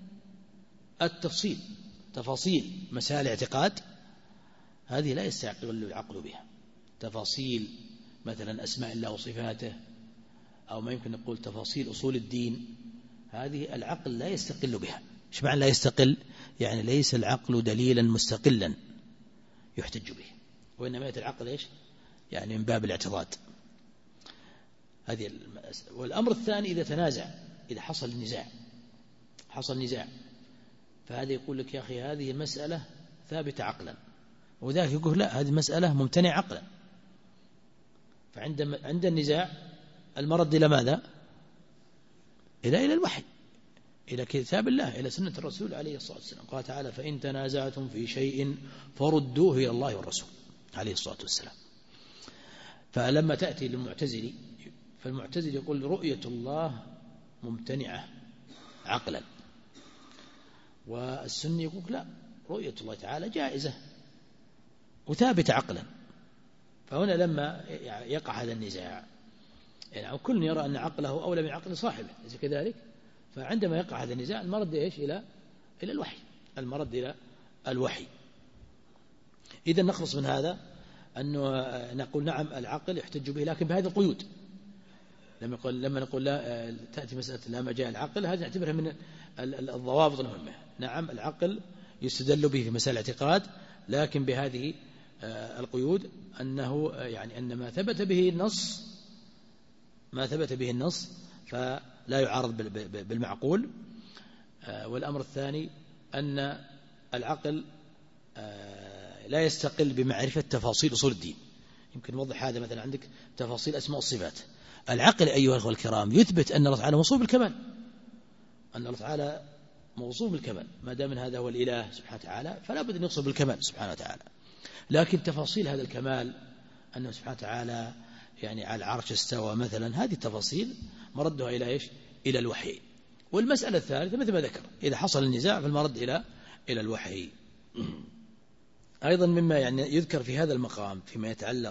تفاصيل مسائل الاعتقاد، هذه لا يستقل العقل بها، تفاصيل مثلا أسماء الله وصفاته، أو ما يمكن نقول تفاصيل أصول الدين، هذه العقل لا يستقل بها. إيش معنى لا يستقل؟ يعني ليس العقل دليلا مستقلا يحتج به، وإنما يأتي العقل إيش؟ يعني من باب الاعتضاد. هذه والأمر الثاني إذا حصل نزاع فهذا يقول لك يا أخي هذه مسألة ثابتة عقلا، وذاك يقول لا هذه مسألة ممتنع عقلا. فعند النزاع المرد إلى ماذا؟ إلى الوحي، إلى كتاب الله، إلى سنة الرسول عليه الصلاة والسلام. قال تعالى: فإن تنازعتم في شيء فردوه إلى الله والرسول عليه الصلاة والسلام. فلما تأتي للمعتزلي، فالمعتزل يقول رؤية الله ممتنعة عقلا، والسني يقول لا، رؤية الله تعالى جائزة وثابتة عقلا. فهنا لما يقع هذا النزاع، يعني كل يرى أن عقله أولى من عقل صاحبه، ليس كذلك؟ فعندما يقع هذا النزاع المرد إيش؟ إلى الوحي، المرد إلى الوحي. إذا نخلص من هذا أنه نقول نعم العقل يحتج به، لكن بهذه القيود. لما نقول لا تأتي مسألة لا ما جاء العقل، هذه نعتبرها من الضوابط المهمة. نعم العقل يستدل به في مسائل الاعتقاد، لكن بهذه القيود، أنه يعني أن ما ثبت به النص فلا يعارض بالمعقول. والأمر الثاني أن العقل لا يستقل بمعرفة تفاصيل أصول الدين. يمكن نوضح هذا. مثلا عندك تفاصيل أسماء الصفات، العقل أيها الأخوة الكرام يثبت أن الله تعالى موصوف بالكمال، أن الله تعالى موصوف بالكمال. ما دام من هذا هو الإله سبحانه وتعالى فلا بد أن يوصف بالكمال سبحانه وتعالى. لكن تفاصيل هذا الكمال، أنه سبحانه وتعالى يعني على العرش استوى مثلا، هذه التفاصيل مردها إلى إيش؟ إلى الوحي. والمسألة الثالثة مثل ما ذكر، إذا حصل النزاع فالمرد إلى الوحي. أيضا مما يعني يذكر في هذا المقام فيما يتعلق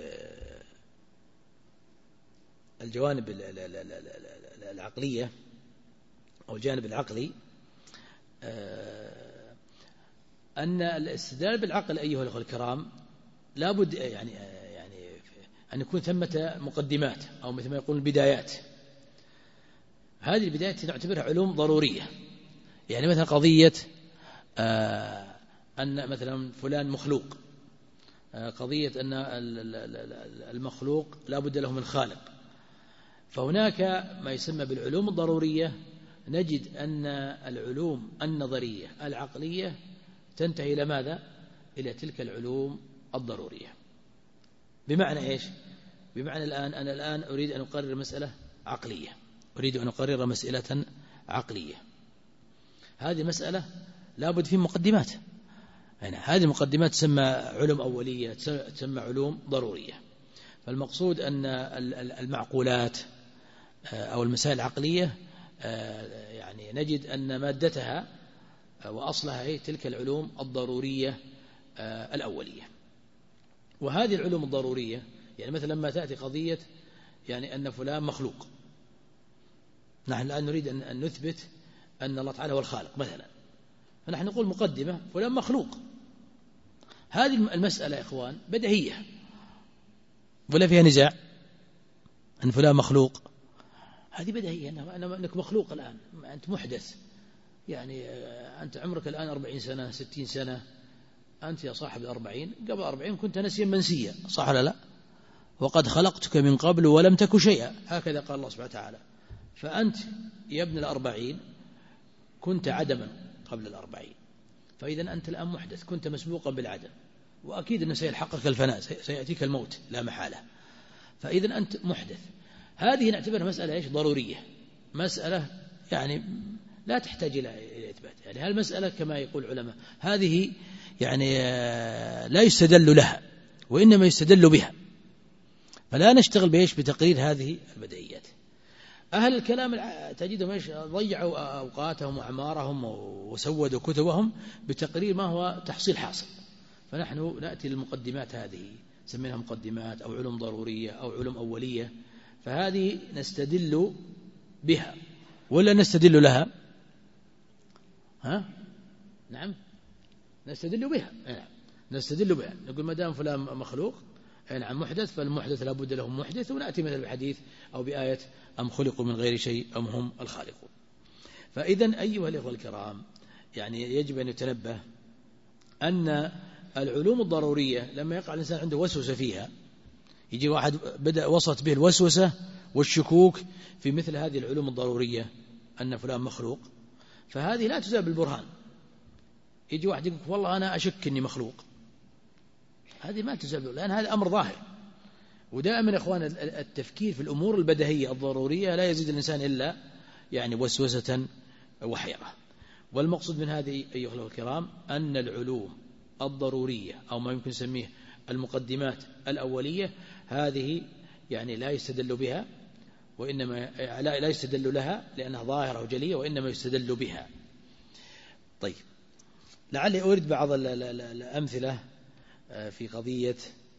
بالجوانب العقلية أو الجانب العقلي، أن الاستدلال بالعقل أيها الأخوة الكرام لابد يعني أن يكون ثمة مقدمات، أو مثل ما يقول البدايات. هذه البدايات نعتبرها علوم ضرورية. يعني مثلا قضية أن مثلا فلان مخلوق، قضية أن المخلوق لا بد له من خالق. فهناك ما يسمى بالعلوم الضرورية. نجد أن العلوم النظرية العقلية تنتهي إلى ماذا؟ إلى تلك العلوم الضرورية. بمعنى إيش؟ بمعنى أنا الآن أريد أن أقرر مسألة عقلية، أريد أن أقرر مسألة عقلية. هذه مسألة لابد في مقدمات، يعني هذه المقدمات تسمى علوم أولية، تسمى علوم ضرورية. فالمقصود أن المعقولات أو المسائل العقلية يعني نجد أن مادتها وأصلها هي تلك العلوم الضرورية الأولية. وهذه العلوم الضرورية يعني مثلا لما تأتي قضية يعني أن فلان مخلوق، نحن الآن نريد أن نثبت أن الله تعالى هو الخالق مثلا، فنحن نقول مقدمة فلان مخلوق. هذه المسألة يا إخوان بديهية ولا فيها نزاع أن فلان مخلوق؟ هذه بديهية، أنك مخلوق الآن، أنت محدث، يعني أنت عمرك الآن 40 سنة 60 سنة، أنت يا صاحب 40 قبل 40 كنت نسيا منسيا، صح ولا لا؟ وقد خلقتك من قبل ولم تك شيئا، هكذا قال الله سبحانه وتعالى. فأنت يا ابن 40 كنت عدما قبل 40، فإذا أنت الآن محدث، كنت مسبوقا بالعدم، وأكيد أنه سيلحقك الفناء، سيأتيك الموت لا محالة، فإذا أنت محدث. هذه نعتبرها مسألة إيش؟ ضرورية، مسألة يعني لا تحتاج إلى إثبات. يعني هالمسألة كما يقول العلماء هذه يعني لا يستدل لها وإنما يستدل بها، فلا نشتغل بإيش؟ بتقرير هذه البديهيات. أهل الكلام تجدهم إيش؟ ضيعوا أوقاتهم وأعمارهم وسودوا كتبهم بتقرير ما هو تحصيل حاصل. فنحن نأتي للمقدمات هذه، سميناها مقدمات أو علوم ضرورية أو علوم أولية، فهذه نستدل بها ولا نستدل لها؟ نعم نستدل بها. نستدل بها، نقول ما دام فلان مخلوق نعم محدث، فالمحدث لا بد له محدث، ونأتي مثل الحديث أو بآية أم خلقوا من غير شيء أم هم الخالقون. فإذن أيها الأخوة الكرام يعني يجب أن يتنبه أن العلوم الضرورية لما يقع الإنسان عنده وسوسة فيها، يجي واحد بدأ وصلت به الوسوسة والشكوك في مثل هذه العلوم الضرورية أن فلان مخلوق، فهذه لا تزال بالبرهان. يجي واحد يقول والله أنا أشك أني مخلوق، هذه ما تزال، لأن هذا أمر ظاهر. ودائما إخوان التفكير في الأمور البديهية الضرورية لا يزيد الإنسان إلا يعني وسوسة وحيرة. والمقصود من هذه أيها الأخوة الكرام أن العلوم الضرورية أو ما يمكن نسميه المقدمات الأولية هذه يعني لا يستدل بها، وإنما لا يستدل لها لأنها ظاهرة وجلية، وإنما يستدل بها. طيب، لعلي أريد بعض الأمثلة في قضية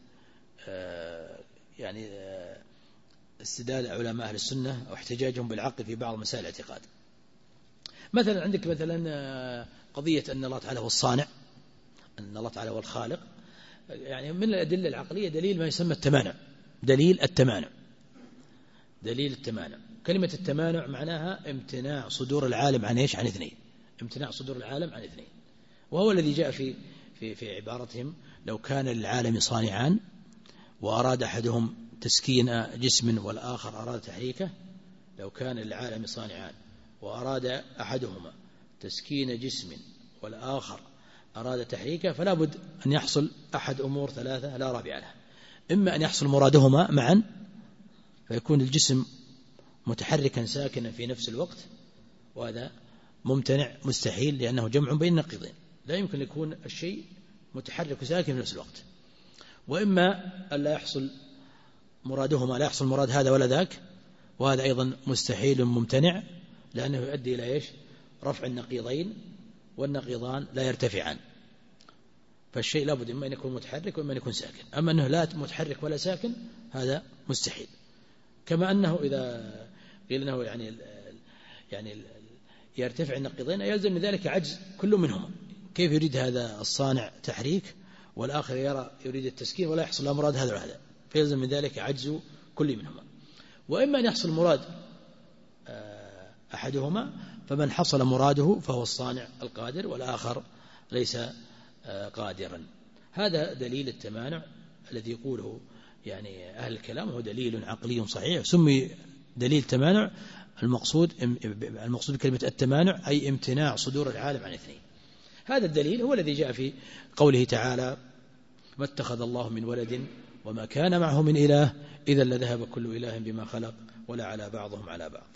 يعني استدلال علماء أهل السنة أو احتجاجهم بالعقل في بعض مسائل الاعتقاد. مثلا عندك مثلا قضية أن الله تعالى هو الصانع، أن الله تعالى هو الخالق، يعني من الأدلة العقلية دليل ما يسمى التمانع، دليل التمانع. دليل التمانع، كلمة التمانع معناها امتناع صدور العالم عن إيش؟ عن اثنين، امتناع صدور العالم عن اثنين، وهو الذي جاء في عبارتهم: لو كان للعالم صانعان وأراد أحدهم تسكين جسم والآخر أراد تحريكه، لو كان للعالم صانعان وأراد أحدهما تسكين جسم والآخر أراد تحريكه، فلا بد أن يحصل أحد أمور ثلاثة لا رابع لها: إما أن يحصل مرادهما معا فيكون الجسم متحركا ساكنا في نفس الوقت، وهذا ممتنع مستحيل لأنه جمع بين النقيضين، لا يمكن يكون الشيء متحرك وساكن في نفس الوقت. وإما أن لا يحصل مرادهما، لا يحصل مراد هذا ولا ذاك، وهذا أيضا مستحيل ممتنع لأنه يؤدي إلى إيش؟ رفع النقيضين، والنقيضان لا يرتفعان، فالشيء لابد إما أن يكون متحرك وإما أن يكون ساكن. أما أنه لا متحرك ولا ساكن هذا مستحيل. كما أنه إذا قيل أنه يعني يرتفع النقيضين يلزم من ذلك عجز كل منهما. كيف يريد هذا الصانع تحريك والآخر يريد التسكين ولا يحصل مراد هذا وهذا، فيلزم من ذلك عجز كل منهما. وإما أن يحصل مراد أحدهما، فمن حصل مراده فهو الصانع القادر والآخر ليس قادرا. هذا دليل التمانع الذي يقوله يعني أهل الكلام، هو دليل عقلي صحيح، سمي دليل تمانع. المقصود بكلمة التمانع أي امتناع صدور العالم عن اثنين. هذا الدليل هو الذي جاء في قوله تعالى: ما اتخذ الله من ولد وما كان معه من إله إذا لذهب كل إله بما خلق ولا على بعضهم على بعض.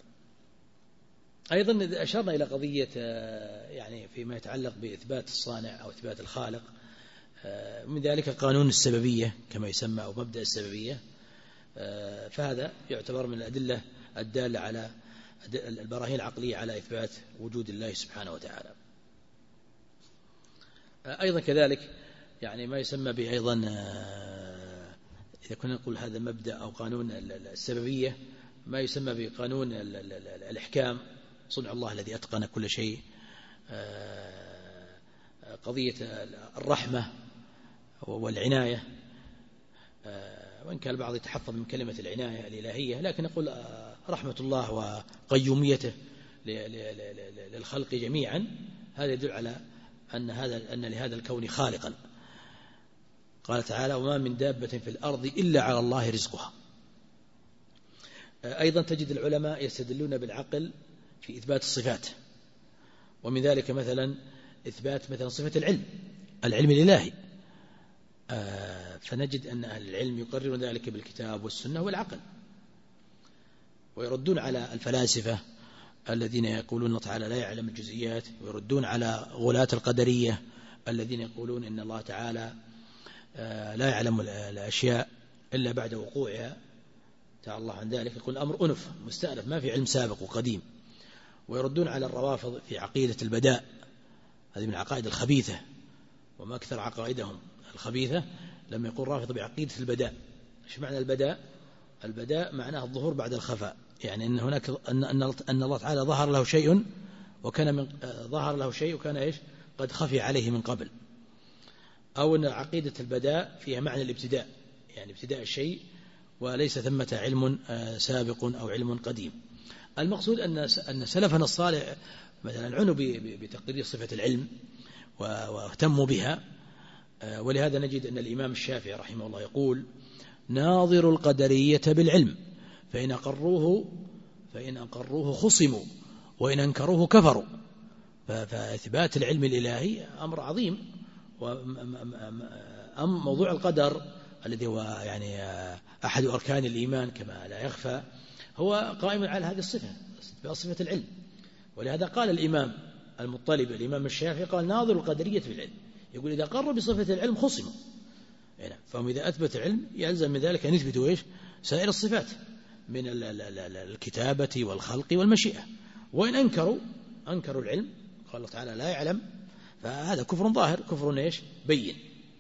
أيضا أشرنا إلى قضية يعني فيما يتعلق بإثبات الصانع أو إثبات الخالق، من ذلك قانون السببية كما يسمى أو مبدأ السببية، فهذا يعتبر من الأدلة الدالة على البراهين العقلية على إثبات وجود الله سبحانه وتعالى. أيضا كذلك يعني ما يسمى به أيضا، إذا كنا نقول هذا مبدأ أو قانون السببية، ما يسمى بقانون الإحكام، صنع الله الذي أتقن كل شيء، قضية الرحمة والعناية، وإن كان البعض يتحفظ من كلمة العناية الإلهية، لكن نقول رحمة الله وقيوميته للخلق جميعا، هذا يدل على أن لهذا الكون خالقا. قال تعالى: وما من دابة في الأرض إلا على الله رزقها. أيضا تجد العلماء يستدلون بالعقل في إثبات الصفات، ومن ذلك مثلا إثبات مثلا صفة العلم الإلهي، فنجد أن أهل العلم يقررون ذلك بالكتاب والسنة والعقل، ويردون على الفلاسفة الذين يقولون الله تعالى لا يعلم الجزئيات، ويردون على غلاة القدرية الذين يقولون إن الله تعالى لا يعلم الأشياء إلا بعد وقوعها، تعالى الله عن ذلك، يقول الأمر أنف مستأنف ما في علم سابق وقديم. ويردون على الروافض في عقيدة البداء، هذه من العقائد الخبيثة، وما أكثر عقائدهم الخبيثة لما يقول رافض بعقيدة البداء. إيش معنى البداء؟ البداء معناه الظهور بعد الخفاء، يعني أن هناك أن الله تعالى ظهر له شيء وكان إيش قد خفي عليه من قبل، أو أن عقيدة البداء فيها معنى الابتداء، يعني ابتداء الشيء وليس ثمة علم سابق أو علم قديم. المقصود أن سلفنا الصالح مثلا عنوا بتقرير صفة العلم واهتموا بها، ولهذا نجد أن الإمام الشافعي رحمه الله يقول: ناظر القدرية بالعلم فإن أقروه خصموا وإن أنكروه كفروا. فإثبات العلم الإلهي أمر عظيم، موضوع القدر الذي هو يعني أحد أركان الإيمان كما لا يخفى، هو قائم على هذه الصفة، صفة العلم، ولهذا قال الإمام المطلب الإمام الشافعي قال ناظر القدرية في العلم، يقول إذا قروا بصفة العلم خصموا، فهم إذا أثبت العلم يلزم من ذلك أن يثبتوا إيش؟ سائر الصفات من الكتابة والخلق والمشيئة. وإن أنكروا العلم، قال الله تعالى لا يعلم، فهذا كفر ظاهر، كفر إيش؟ بين.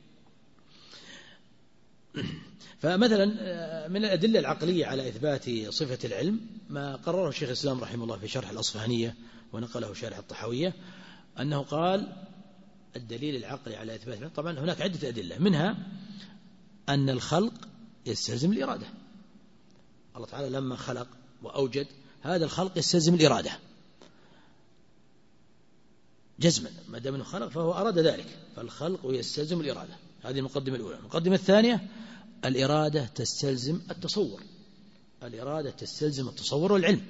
فمثلا من الأدلة العقلية على إثبات صفة العلم ما قرره الشيخ الإسلام رحمه الله في شرح الأصفهانية ونقله شارح الطحاوية، أنه قال الدليل العقلي على إثبات العلم، طبعا هناك عدة أدلة، منها أن الخلق يستلزم الإرادة. الله تعالى لما خلق وأوجد هذا الخلق يستلزم الإرادة جزما، ما دام أنه خلق فهو أراد ذلك، فالخلق يستلزم الإرادة. هذه المقدمة الأولى. المقدمة الثانية الإرادة تستلزم التصور، الإرادة تستلزم التصور والعلم.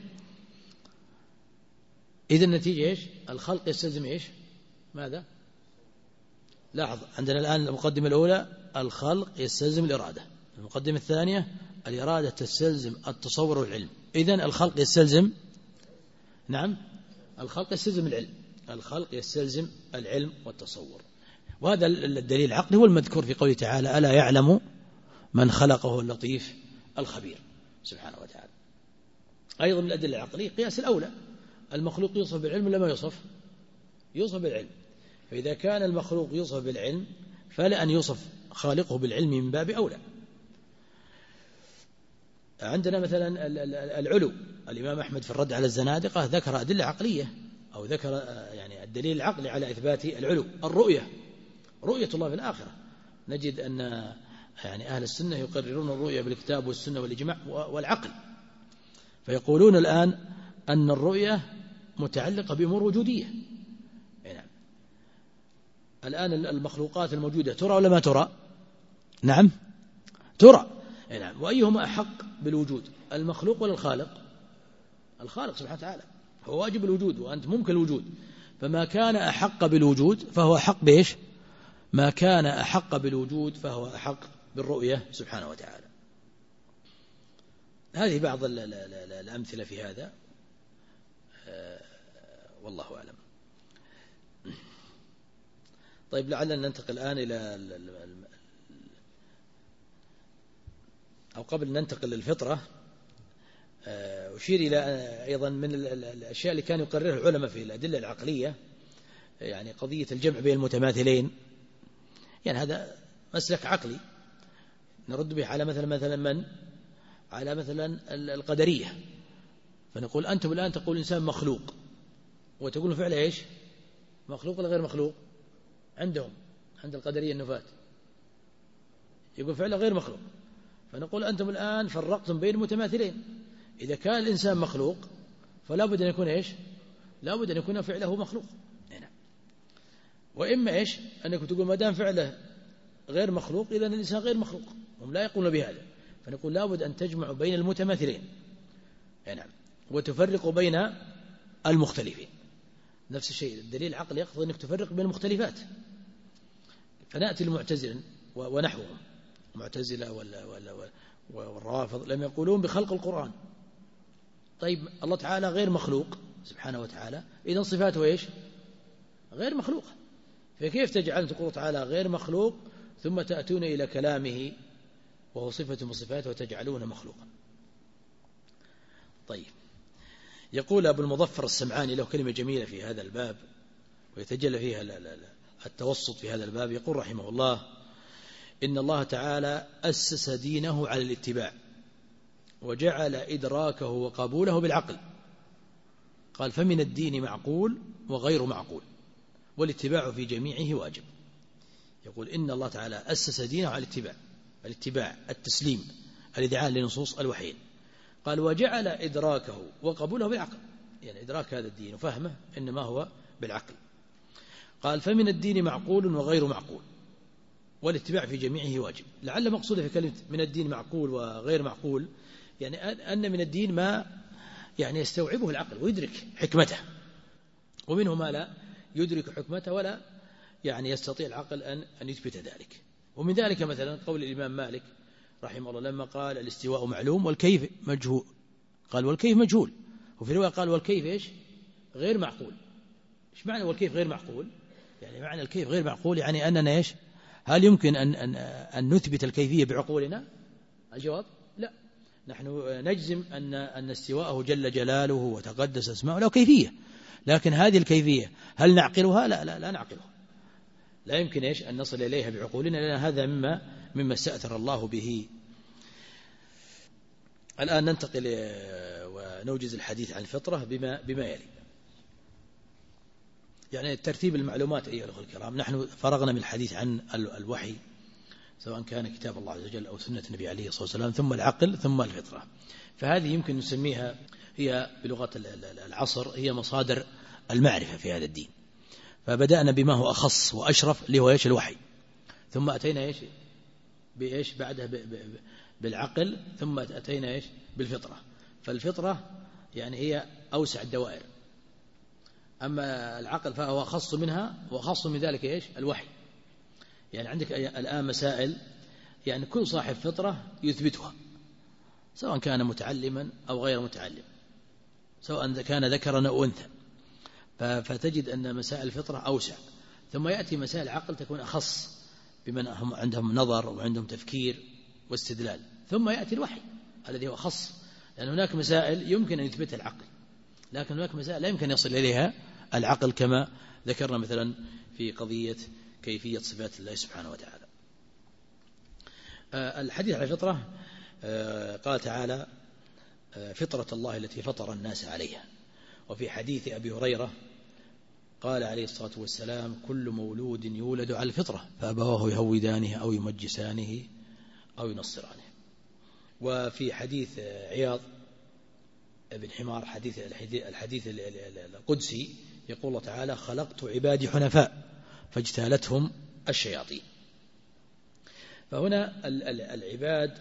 إذا النتيجة إيش؟ الخلق يستلزم إيش؟ ماذا؟ لاحظ عندنا الآن المقدمة الأولى الخلق يستلزم الإرادة، المقدمة الثانية الإرادة تستلزم التصور والعلم. إذن الخلق يستلزم، نعم الخلق يستلزم العلم، الخلق يستلزم العلم والتصور. وهذا الدليل العقلي هو المذكور في قوله تعالى ألا يعلم من خلقه اللطيف الخبير سبحانه وتعالى. أيضا من الأدلة العقلية قياس الأولى، المخلوق يوصف بالعلم ولا ما يوصف؟ يوصف بالعلم، فإذا كان المخلوق يوصف بالعلم فلا أن يوصف خالقه بالعلم من باب أولى. عندنا مثلا العلو، الإمام أحمد في الرد على الزنادقة ذكر أدلة عقلية، أو ذكر يعني الدليل العقلي على إثبات العلو. الرؤية، رؤية الله في الآخرة، نجد أن يعني أهل السنة يقررون الرؤية بالكتاب والسنة والإجماع والعقل، فيقولون الآن أن الرؤية متعلقة بأمور وجودية. نعم. الآن المخلوقات الموجودة ترى ولا ما ترى؟ نعم ترى. نعم. وأيهما أحق بالوجود، المخلوق ولا الخالق؟ الخالق سبحانه وتعالى، هو واجب الوجود وأنت ممكن الوجود، فما كان أحق بالوجود فهو أحق بإيش؟ ما كان أحق بالوجود فهو أحق بالرؤية سبحانه وتعالى. هذه بعض الأمثلة في هذا، والله أعلم. طيب لعلنا ننتقل الآن إلى أو قبل ننتقل للفطرة أشير إلى أيضا من الأشياء اللي كانوا يقررها العلماء في الأدلة العقلية، يعني قضية الجمع بين المتماثلين. يعني هذا مسلك عقلي نرد به على مثلا من على مثلا القدرية، فنقول أنتم الآن تقول الإنسان مخلوق، وتقولون فعله إيش؟ مخلوق ولا غير مخلوق؟ عندهم عند القدرية النفاة يقول فعله غير مخلوق، فنقول أنتم الآن فرقتم بين المتماثلين. إذا كان الإنسان مخلوق فلا بد أن يكون إيش؟ لا بد أن يكون فعله مخلوق. هنا. وإما إيش؟ أنكم تقول ما دام فعله غير مخلوق إذا الإنسان غير مخلوق، هم لا يقولون بهذا، فنقول لا بد أن تجمعوا بين المتماثلين. نعم. وتفرقوا بين المختلفين. نفس الشيء الدليل العقلي يقتضي أنك تفرق بين المختلفات. فنأتي المعتزلة ونحوهم، المعتزلة والرافض لم يقولون بخلق القرآن. طيب الله تعالى غير مخلوق سبحانه وتعالى، إذن صفاته إيش؟ غير مخلوقة، فكيف تجعل تقول تعالى غير مخلوق ثم تأتون إلى كلامه وهو صفة من صفاته وتجعلونه مخلوقا؟ طيب يقول أبو المظفر السمعاني له كلمة جميلة في هذا الباب ويتجلى فيها التوسط في هذا الباب. يقول رحمه الله إن الله تعالى أسس دينه على الاتباع وجعل إدراكه وقبوله بالعقل. قال فمن الدين معقول وغير معقول والاتباع في جميعه واجب. يقول إن الله تعالى أسس دينه على الاتباع التسليم الإذعان لنصوص الوحيين. قال وجعل إدراكه وقبوله بالعقل، يعني إدراك هذا الدين وفهمه إنما هو بالعقل. قال فمن الدين معقول وغير معقول والاتباع في جميعه واجب. لعل مقصوده في كلمة من الدين معقول وغير معقول يعني أن من الدين ما يعني يستوعبه العقل ويدرك حكمته، ومنه ما لا يدرك حكمته ولا يعني يستطيع العقل أن يثبت ذلك. ومن ذلك مثلا قول الإمام مالك رحمه الله لما قال الاستواء معلوم والكيف مجهول، قال والكيف مجهول، وفي رواية قال والكيف إيش؟ غير معقول. إيش معنى والكيف غير معقول؟ يعني معنى الكيف غير معقول يعني أننا إيش؟ هل يمكن أن نثبت الكيفية بعقولنا؟ الجواب لا. نحن نجزم أن استواءه جل جلاله وتقدس اسماؤه له كيفية، لكن هذه الكيفية هل نعقلها؟ لا نعقلها. لا يمكن إيش أن نصل إليها بعقولنا، لأن هذا مما استأثر الله به. الآن ننتقل ونوجز الحديث عن الفطرة بما يلي. يعني ترتيب المعلومات أيها الأخوة الكرام، نحن فرغنا من الحديث عن الوحي سواء كان كتاب الله عز وجل أو سنة النبي عليه الصلاة والسلام، ثم العقل ثم الفطرة. فهذه يمكن نسميها هي بلغة العصر هي مصادر المعرفة في هذا الدين. فبدأنا بما هو أخص وأشرف اللي هو الوحي، ثم أتينا بإيش بعدها بالعقل، ثم أتينا بالفطرة. فالفطرة يعني هي أوسع الدوائر، أما العقل فهو أخص منها، وأخص من ذلك الوحي. يعني عندك الآن مسائل يعني كل صاحب فطرة يثبتها، سواء كان متعلما أو غير متعلم، سواء كان ذكرا أو أنثى. فتجد أن مسائل الفطرة أوسع، ثم يأتي مسائل العقل تكون أخص بمن هم عندهم نظر وعندهم تفكير واستدلال، ثم يأتي الوحي الذي هو أخص، لأن هناك مسائل يمكن أن يثبتها العقل، لكن هناك مسائل لا يمكن يصل إليها العقل، كما ذكرنا مثلا في قضية كيفية صفات الله سبحانه وتعالى. الحديث عن الفطرة قال تعالى: فطرة الله التي فطر الناس عليها. وفي حديث أبي هريرة قال عليه الصلاة والسلام: كل مولود يولد على الفطرة فأبواه يهودانه أو يمجسانه أو ينصرانه. وفي حديث عياض بن حمار الحديث القدسي يقول الله تعالى: خلقت عبادي حنفاء فاجتالتهم الشياطين. فهنا العباد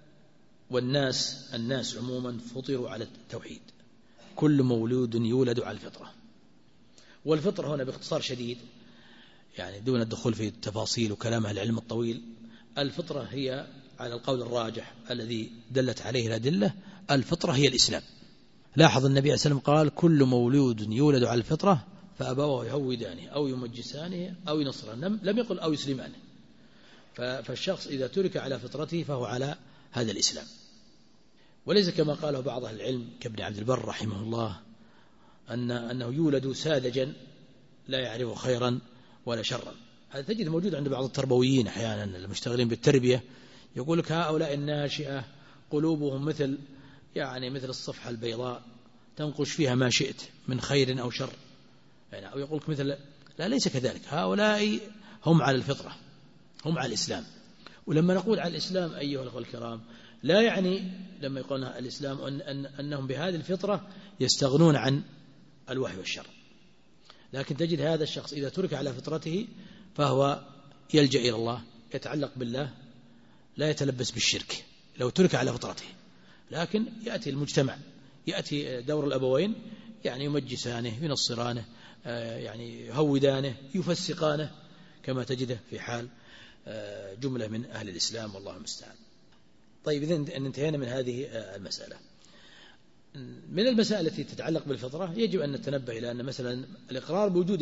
والناس عموما فطروا على التوحيد. كل مولود يولد على الفطرة. والفطرة هنا باختصار شديد، يعني دون الدخول في التفاصيل وكلام العلم الطويل، الفطرة هي على القول الراجح الذي دلت عليه الأدلة، الفطرة هي الإسلام. لاحظ النبي عليه الصلاة والسلام قال: كل مولود يولد على الفطرة فأبواه يهودانه أو يمجسانه أو ينصرانه، لم يقل أو يسلمانه. فالشخص إذا ترك على فطرته فهو على هذا الإسلام، وليس كما قاله بعض أهل العلم كابن عبد البر رحمه الله أنه يولد ساذجا لا يعرف خيرا ولا شرا. هذا تجد موجود عند بعض التربويين أحيانا المشتغلين بالتربية، يقول لك: هؤلاء الناشئة قلوبهم مثل الصفحة البيضاء تنقش فيها ما شئت من خير أو شر، يعني أو يقول لك مثل، لا ليس كذلك، هؤلاء هم على الفطرة، هم على الإسلام. ولما نقول على الإسلام أيها الأخوة الكرام، لا يعني لما يقول الإسلام أنهم بهذه الفطرة يستغنون عن الوحي والشر، لكن تجد هذا الشخص إذا ترك على فطرته فهو يلجأ إلى الله، يتعلق بالله، لا يتلبس بالشرك لو ترك على فطرته. لكن يأتي المجتمع، يأتي دور الأبوين، يعني يمجسانه، ينصرانه، يعني يهودانه، يفسقانه، كما تجده في حال جملة من أهل الإسلام، والله المستعان. طيب، إذن انتهينا من هذه المسألة. من المسائل التي تتعلق بالفطرة يجب أن نتنبه إلى أن مثلا الإقرار بوجود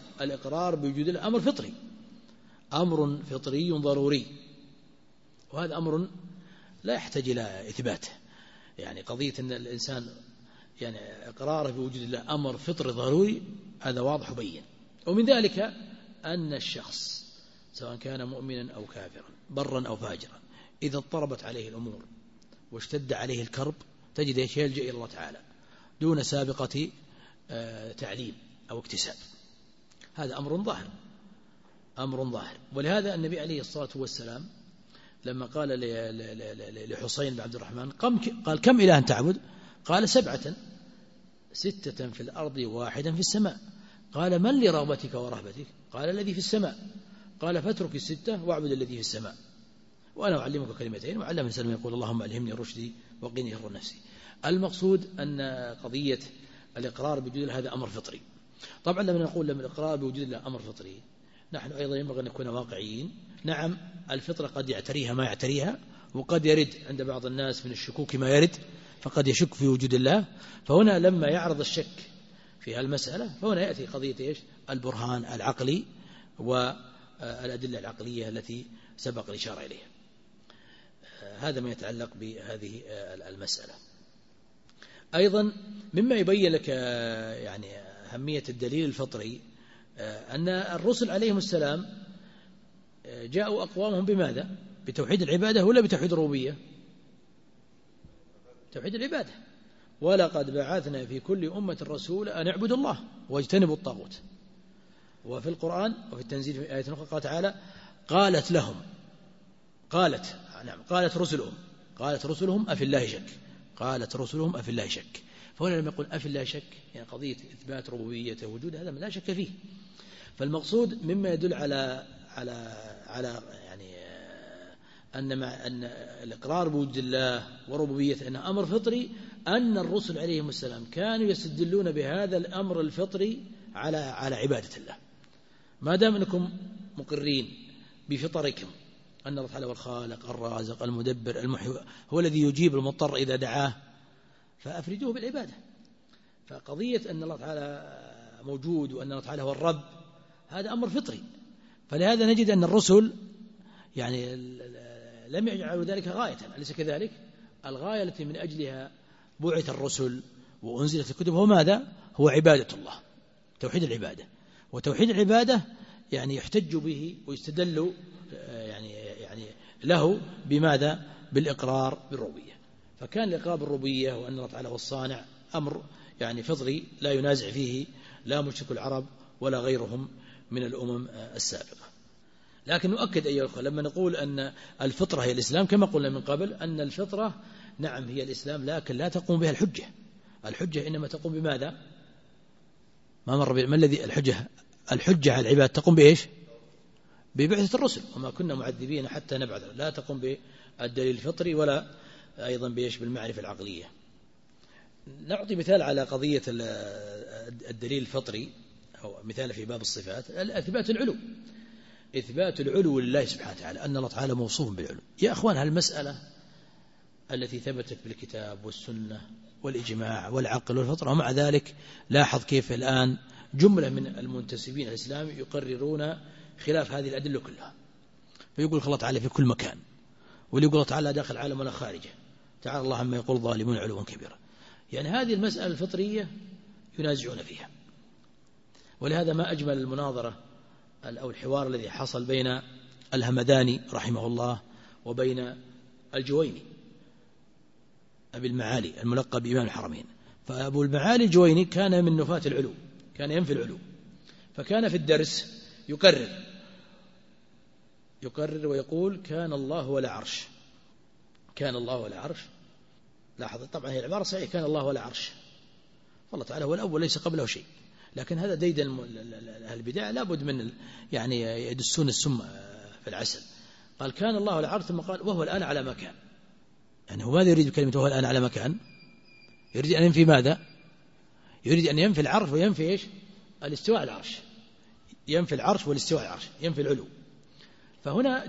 الله أمر فطري، أمر فطري ضروري، وهذا أمر لا يحتاج إلى إثباته. يعني قضية أن الإنسان يعني إقراره بوجود الله أمر فطري ضروري، هذا واضح وبين. ومن ذلك أن الشخص سواء كان مؤمنا أو كافرا، برا أو فاجرا، إذا اضطربت عليه الأمور واشتد عليه الكرب تجد يلجأ إلى الله تعالى دون سابقة تعليم أو اكتساب. هذا أمر ظاهر. ولهذا النبي عليه الصلاة والسلام لما قال لحسين بن عبد الرحمن: قال: كم إلها تعبد؟ قال: 7، 6 في الأرض و1 في السماء. قال: من لرغبتك ورهبتك؟ قال: الذي في السماء. قال: فاترك 6 واعبد الذي في السماء. وأنا أعلمك كلمتين. وعلم الإنسان يقول: اللهم ألهمني رشدي وقني شر نفسي. المقصود أن قضية الإقرار بوجود الله هذا أمر فطري. طبعا لما نقول الإقرار بوجود الله أمر فطري، نحن أيضا ينبغي أن نكون واقعيين. نعم، الفطرة قد يعتريها ما يعتريها، وقد يرد عند بعض الناس من الشكوك ما يرد، فقد يشك في وجود الله. فهنا لما يعرض الشك في المسألة، فهنا يأتي قضية إيش؟ البرهان العقلي والأدلة العقلية التي سبق الإشارة إليها. هذا ما يتعلق بهذه المسألة. أيضا مما يبين لك يعني أهمية الدليل الفطري أن الرسل عليهم السلام جاءوا أقوامهم بماذا؟ بتوحيد العبادة ولا بتوحيد الربوبية؟ توحيد العبادة. ولقد بعثنا في كل أمة رسولا أن اعبدوا الله واجتنبوا الطاغوت. وفي القرآن وفي التنزيل في آية أخرى قال تعالى قالت رسلهم أفي الله شك. قالت رسلهم أفي الله شك. فهنا لما يقول أفي الله شك يعني قضية إثبات ربوبيته ووجود هذا لا شك فيه. فالمقصود مما يدل على يعني أن الإقرار بوجود الله وربوبيته أنه أمر فطري، أن الرسل عليهم السلام كانوا يستدلون بهذا الأمر الفطري على عبادة الله. ما دام أنكم مقرين بفطركم أن الله تعالى هو الخالق الرازق المدبر المحيي هو الذي يجيب المضطر إذا دعاه، فأفردوه بالعبادة. فقضية أن الله تعالى موجود وأن الله تعالى هو الرب هذا أمر فطري. فلهذا نجد أن الرسل يعني لم يجعلوا ذلك غاية، أليس كذلك؟ الغاية التي من أجلها بعث الرسل وأنزلت الكتب هو ماذا؟ هو عبادة الله، توحيد العبادة. وتوحيد العبادة يعني يحتج به ويستدل يعني له بماذا؟ بالإقرار بالربوبية. فكان الإقرار بالربوبية وأن الله تعالى هو الصانع أمر يعني فطري لا ينازع فيه لا مشرك العرب ولا غيرهم من الأمم السابقة. لكن نؤكد أيها الأخوة لما نقول أن الفطرة هي الإسلام كما قلنا من قبل أن الفطرة نعم هي الإسلام، لكن لا تقوم بها الحجة. الحجة إنما تقوم بماذا؟ ما الذي الحجة على العباد تقوم بإيش؟ ببعثة الرسل. وما كنا معذبين حتى نبعث. لا تقوم بالدليل الفطري ولا أيضا بإيش؟ بالمعرفة العقلية. نعطي مثال على قضية الدليل الفطري أو مثال في باب الصفات إثبات العلو. إثبات العلو لله سبحانه وتعالى أن الله تعالى موصوف بالعلو. يا أخوان هالمسألة التي ثبتت بالكتاب والسنة والإجماع والعقل والفطرة، ومع ذلك لاحظ كيف الآن جملة من المنتسبين الإسلام يقررون خلاف هذه الأدلة كلها. فيقول الله تعالى في كل مكان، ويقول الله تعالى داخل العالم ولا خارجه، تعالى الله عما يقول الظالمون علوا كبيرا. يعني هذه المسألة الفطرية ينازعون فيها. ولهذا ما أجمل المناظرة أو الحوار الذي حصل بين الهمداني رحمه الله وبين الجويني أبي المعالي الملقب بإمام الحرمين. فأبو المعالي الجويني كان من نفاة العلو، كان ينفي العلو، فكان في الدرس يقرر ويقول كان الله ولا عرش. كان الله ولا عرش. لاحظ طبعا هي العبارة صحيحة، كان الله ولا عرش، والله تعالى هو الأول ليس قبله شيء. لكن هذا ديدن أهل البدع لابد من يعني يدسون السم في العسل. قال كان الله ولا عرش، ثم قال وهو الآن على مكان. يعني هو ماذا يريد بكلمة وهو الآن على مكان؟ يريد أن ينفي ماذا؟ يريد أن ينفي العرش وينفي إيش؟ الاستواء على العرش. ينفي العرش والاستواء على العرش، ينفي العلو. فهنا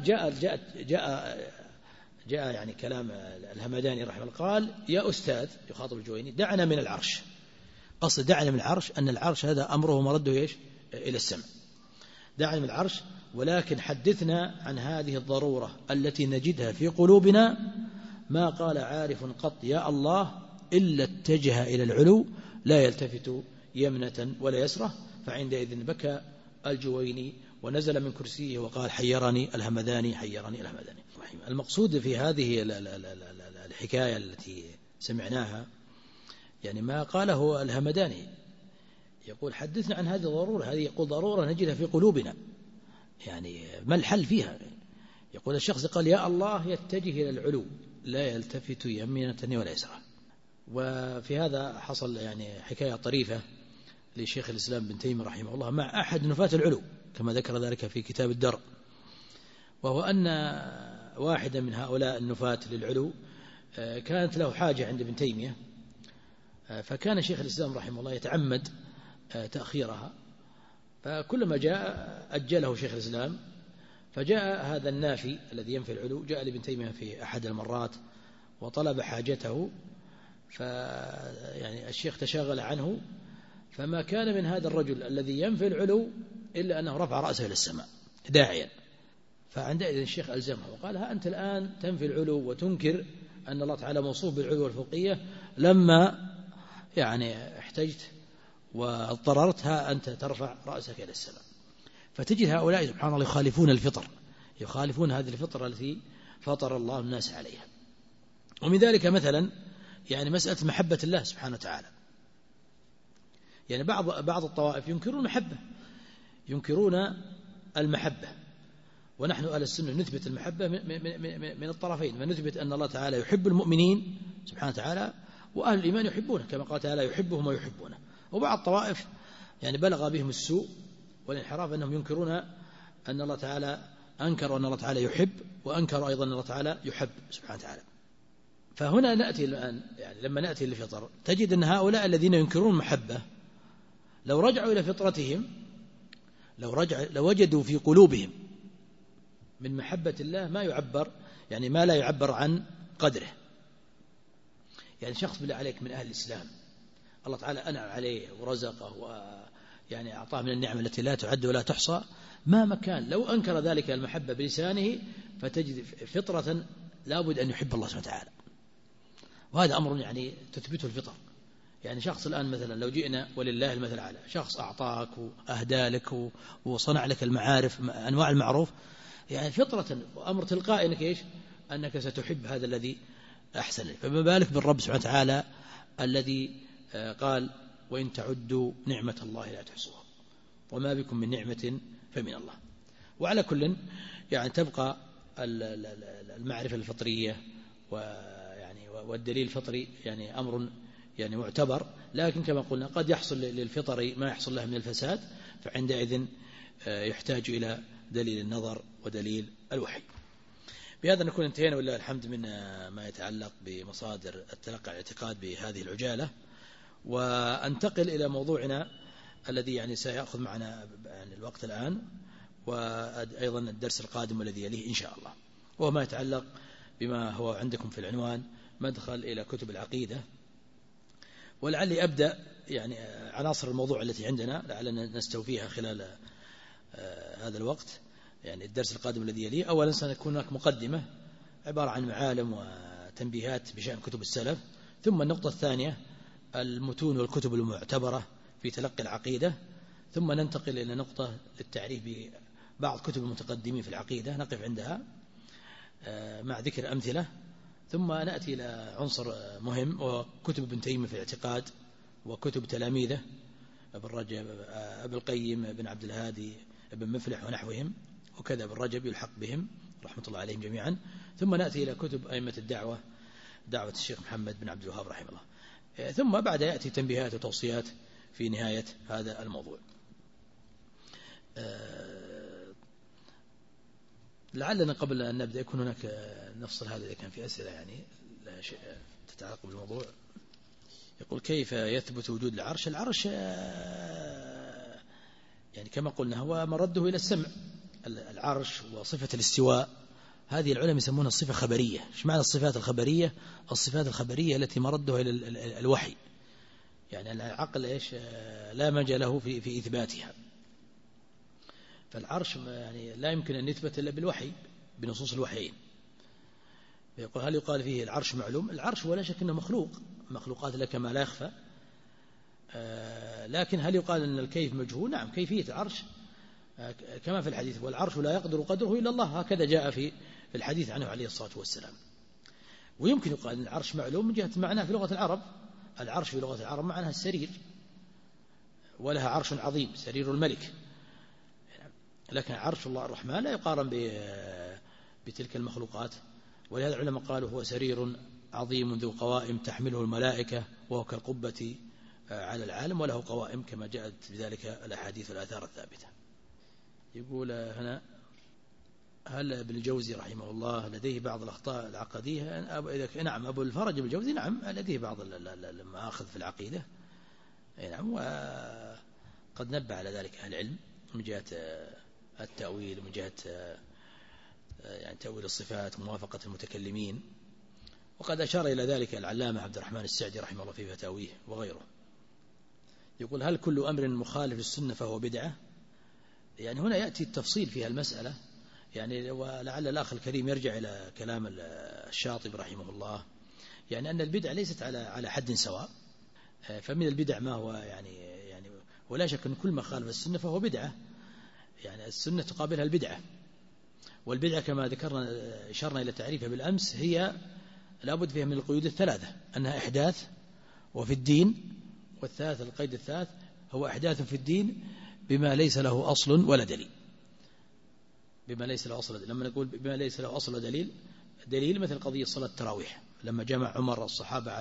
جاء يعني كلام الهمداني رحمه الله قال يا أستاذ يخاطب الجويني دعنا من العرش. قصد دعنا من العرش أن العرش هذا أمره مرده إيش؟ إلى السماء. دعنا من العرش، ولكن حدثنا عن هذه الضرورة التي نجدها في قلوبنا. ما قال عارف قط يا الله إلا اتجه إلى العلو لا يلتفت يمنة ولا يسرة. فعندئذ بكى الجويني ونزل من كرسيه وقال حيرني الهمداني. المقصود في هذه الحكاية التي سمعناها يعني ما قاله الهمداني، يقول حدثنا عن هذه الضرورة. هذه يقول ضرورة نجدها في قلوبنا، يعني ما الحل فيها؟ يقول الشخص قال يا الله يتجه إلى العلو لا يلتفت يمينة ولا يسرى. وفي هذا حصل يعني حكاية طريفة لشيخ الإسلام بن تيمية رحمه الله مع أحد نفاة العلو كما ذكر ذلك في كتاب الدر، وهو أن واحدا من هؤلاء النفاة للعلو كانت له حاجة عند ابن تيمية، فكان شيخ الإسلام رحمه الله يتعمد تأخيرها، فكلما جاء أجله شيخ الإسلام. فجاء هذا النافي الذي ينفي العلو جاء لابن تيمية في أحد المرات وطلب حاجته، يعني الشيخ تشاغل عنه فما كان من هذا الرجل الذي ينفي العلو إلا أنه رفع رأسه إلى السماء داعيا. فعندئذ الشيخ ألزمه وقال: ها أنت الآن تنفي العلو وتنكر أن الله تعالى موصوف بالعلو والفوقية، لما يعني احتجت واضطررت ها أنت ترفع رأسك إلى السماء. فتجد هؤلاء سبحان الله يخالفون الفطر، يخالفون هذه الفطرة التي فطر الله الناس عليها. ومن ذلك مثلا يعني مسألة محبة الله سبحانه وتعالى. يعني بعض الطوائف ينكرون المحبة، ونحن أهل السنة نثبت المحبة من الطرفين، فنثبت أن الله تعالى يحب المؤمنين سبحانه وتعالى، وأهل الإيمان يحبونه كما قال تعالى يحبهم ويحبونه. وبعض الطوائف يعني بلغ بهم السوء والانحراف أنهم ينكرون أن الله تعالى، أنكروا أن الله تعالى يحب، وأنكروا أيضا أن الله تعالى يحب سبحانه وتعالى. فهنا نأتي الآن يعني لما نأتي للفطر تجد أن هؤلاء الذين ينكرون المحبة لو رجعوا إلى فطرتهم لو وجدوا في قلوبهم من محبة الله ما يعبر، يعني ما لا يعبر عن قدره. يعني شخص بالله عليك من أهل الإسلام الله تعالى أنعم عليه ورزقه ويعني أعطاه من النعم التي لا تعد ولا تحصى، ما مكان لو أنكر ذلك المحبة بلسانه فتجد فطرة لابد أن يحب الله سبحانه وتعالى، وهذا أمر يعني تثبته الفطر. يعني شخص الآن مثلا لو جئنا ولله المثل الأعلى، شخص أعطاك وأهدى لك وصنع لك المعارف أنواع المعروف، يعني فطرة وأمر تلقائي أنك إيش؟ أنك ستحب هذا الذي أحسن لك. فما بالك بالرب سبحانه وتعالى الذي قال وإن تعدوا نعمة الله لا تحصوها وما بكم من نعمة فمن الله. وعلى كل يعني تبقى المعرفة الفطرية والدليل الفطري يعني أمر يعني معتبر، لكن كما قلنا قد يحصل للفطر ما يحصل له من الفساد، فعندئذ يحتاج إلى دليل النظر ودليل الوحي. بهذا نكون انتهينا ولله الحمد من ما يتعلق بمصادر التلقي الاعتقاد بهذه العجالة، وأنتقل إلى موضوعنا الذي يعني سيأخذ معنا يعني الوقت الآن، وأيضا الدرس القادم الذي يليه إن شاء الله، وهو ما يتعلق بما هو عندكم في العنوان مدخل إلى كتب العقيدة. ولعلي أبدأ يعني عناصر الموضوع التي عندنا لعلنا نستوفيها خلال هذا الوقت، يعني الدرس القادم الذي يليه. أولا سنكون هناك مقدمة عبارة عن معالم وتنبيهات بشأن كتب السلف، ثم النقطة الثانية المتون والكتب المعتبرة في تلقي العقيدة، ثم ننتقل إلى نقطة للتعريف ببعض كتب المتقدمين في العقيدة نقف عندها مع ذكر أمثلة، ثم نأتي إلى عنصر مهم وكتب ابن تيمية في الاعتقاد وكتب تلاميذه ابن رجب ابن القيم ابن عبد الهادي ابن مفلح ونحوهم، وكذا ابن رجب يلحق بهم رحمة الله عليهم جميعا. ثم نأتي إلى كتب أئمة الدعوة، دعوة الشيخ محمد بن عبد الوهاب رحمه الله، ثم بعد يأتي تنبيهات وتوصيات في نهاية هذا الموضوع. لعلنا قبل أن نبدأ يكون هناك نفصل هذا إذا كان في أسئلة يعني لا شيء تتعلق بالموضوع. يقول كيف يثبت وجود العرش؟ العرش يعني كما قلنا هو مرده إلى السمع، العرش وصفة الاستواء هذه العلماء يسمونها الصفة خبرية. ايش معنى الصفات الخبرية؟ الصفات الخبرية التي مردها إلى الوحي، يعني العقل إيش لا مجال له في إثباتها. فالعرش يعني لا يمكن أن يثبت إلا بالوحي بنصوص الوحيين. يقول هل يقال فيه العرش معلوم؟ العرش ولا شك أنه مخلوقات لك ما لا يخفى، لكن هل يقال أن الكيف مجهول؟ نعم، كيفية العرش كما في الحديث والعرش لا يقدر قدره إلا الله، هكذا جاء في الحديث عنه عليه الصلاة والسلام. ويمكن يقال أن العرش معلوم من جهة معناه في لغة العرب. العرش في لغة العرب معناها السرير، ولها عرش عظيم سرير الملك، لكن عرش الله الرحمن لا يقارن بتلك المخلوقات. ولهذا العلماء قالوا هو سرير عظيم ذو قوائم تحمله الملائكة وهو كالقبة على العالم وله قوائم كما جاءت بذلك الأحاديث والآثار الثابتة. يقول هنا هل ابن الجوزي رحمه الله لديه بعض الأخطاء العقدية؟ نعم، أبو الفرج ابن الجوزي نعم لديه بعض المآخذ في العقيدة، نعم، وقد نبه على ذلك أهل العلم من جهة التأويل ومن جهة يعني تأويل الصفات وموافقة المتكلمين، وقد أشار إلى ذلك العلامة عبد الرحمن السعدي رحمه الله في فتاويه وغيره. يقول هل كل أمر مخالف للسنة فهو بدعة؟ يعني هنا يأتي التفصيل في المسألة، يعني ولعل الأخ الكريم يرجع إلى كلام الشاطبي رحمه الله، يعني أن البدع ليست على حد سواء. فمن البدع ما هو يعني ولا شك أن كل ما خالف السنة فهو بدعة، يعني السنة تقابلها البدعة. والبدعة كما ذكرنا إشرنا إلى تعريفها بالأمس هي لابد فيها من القيود الثلاثة، أنها إحداث وفي الدين، والثالث القيد الثالث هو إحداث في الدين بما ليس له أصل ولا دليل. بما ليس له أصل، لما نقول بما ليس له أصل ولا دليل مثل قضية صلاة التراويح لما جمع عمر الصحابة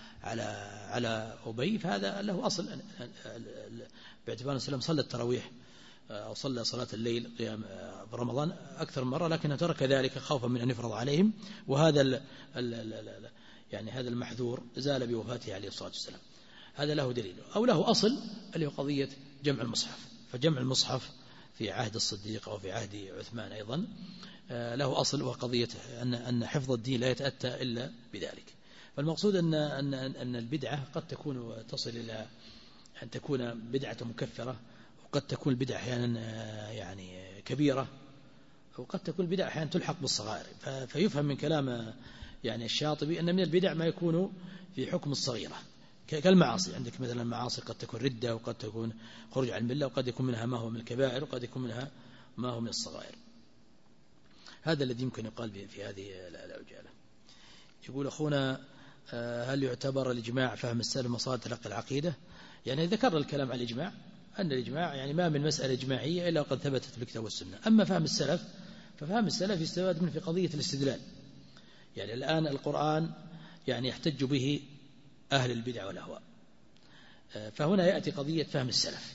على أبي، فهذا له أصل باعتبار السلام صلى التراويح أو صلى صلاة الليل قيام برمضان أكثر من مرة، لكنه ترك ذلك خوفا من أن يفرض عليهم، وهذا يعني هذا المحذور زال بوفاته عليه الصلاة والسلام. هذا له دليل أو له أصل اللي هو قضية جمع المصحف. فجمع المصحف في عهد الصديق أو في عهد عثمان أيضا له أصل، وقضية أن حفظ الدين لا يتأتى إلا بذلك. فالمقصود أن البدعة قد تصل إلى أن تكون بدعة مكفرة، وقد تكون البدعة أحيانا يعني كبيرة، وقد تكون البدعة أحيانا تلحق بالصغائر. فيفهم من كلام يعني الشاطبي أن من البدع ما يكون في حكم الصغيرة كالمعاصي. عندك مثلا المعاصي قد تكون ردة، وقد تكون خروج عن الملة، وقد يكون منها ما هو من الكبائر، وقد يكون منها ما هو من الصغائر. هذا الذي يمكن يقال في هذه العجالة. يقول أخونا هل يعتبر الإجماع فهم السلف مصادر تلقي العقيدة؟ يعني ذكر الكلام عن الإجماع، أن الإجماع يعني ما من مسألة إجماعية إلا وقد ثبتت في الكتاب والسنة. أما فهم السلف ففهم السلف يستفاد منه في قضية الاستدلال. يعني الآن القرآن يعني يحتج به أهل البدع والأهواء، فهنا يأتي قضية فهم السلف.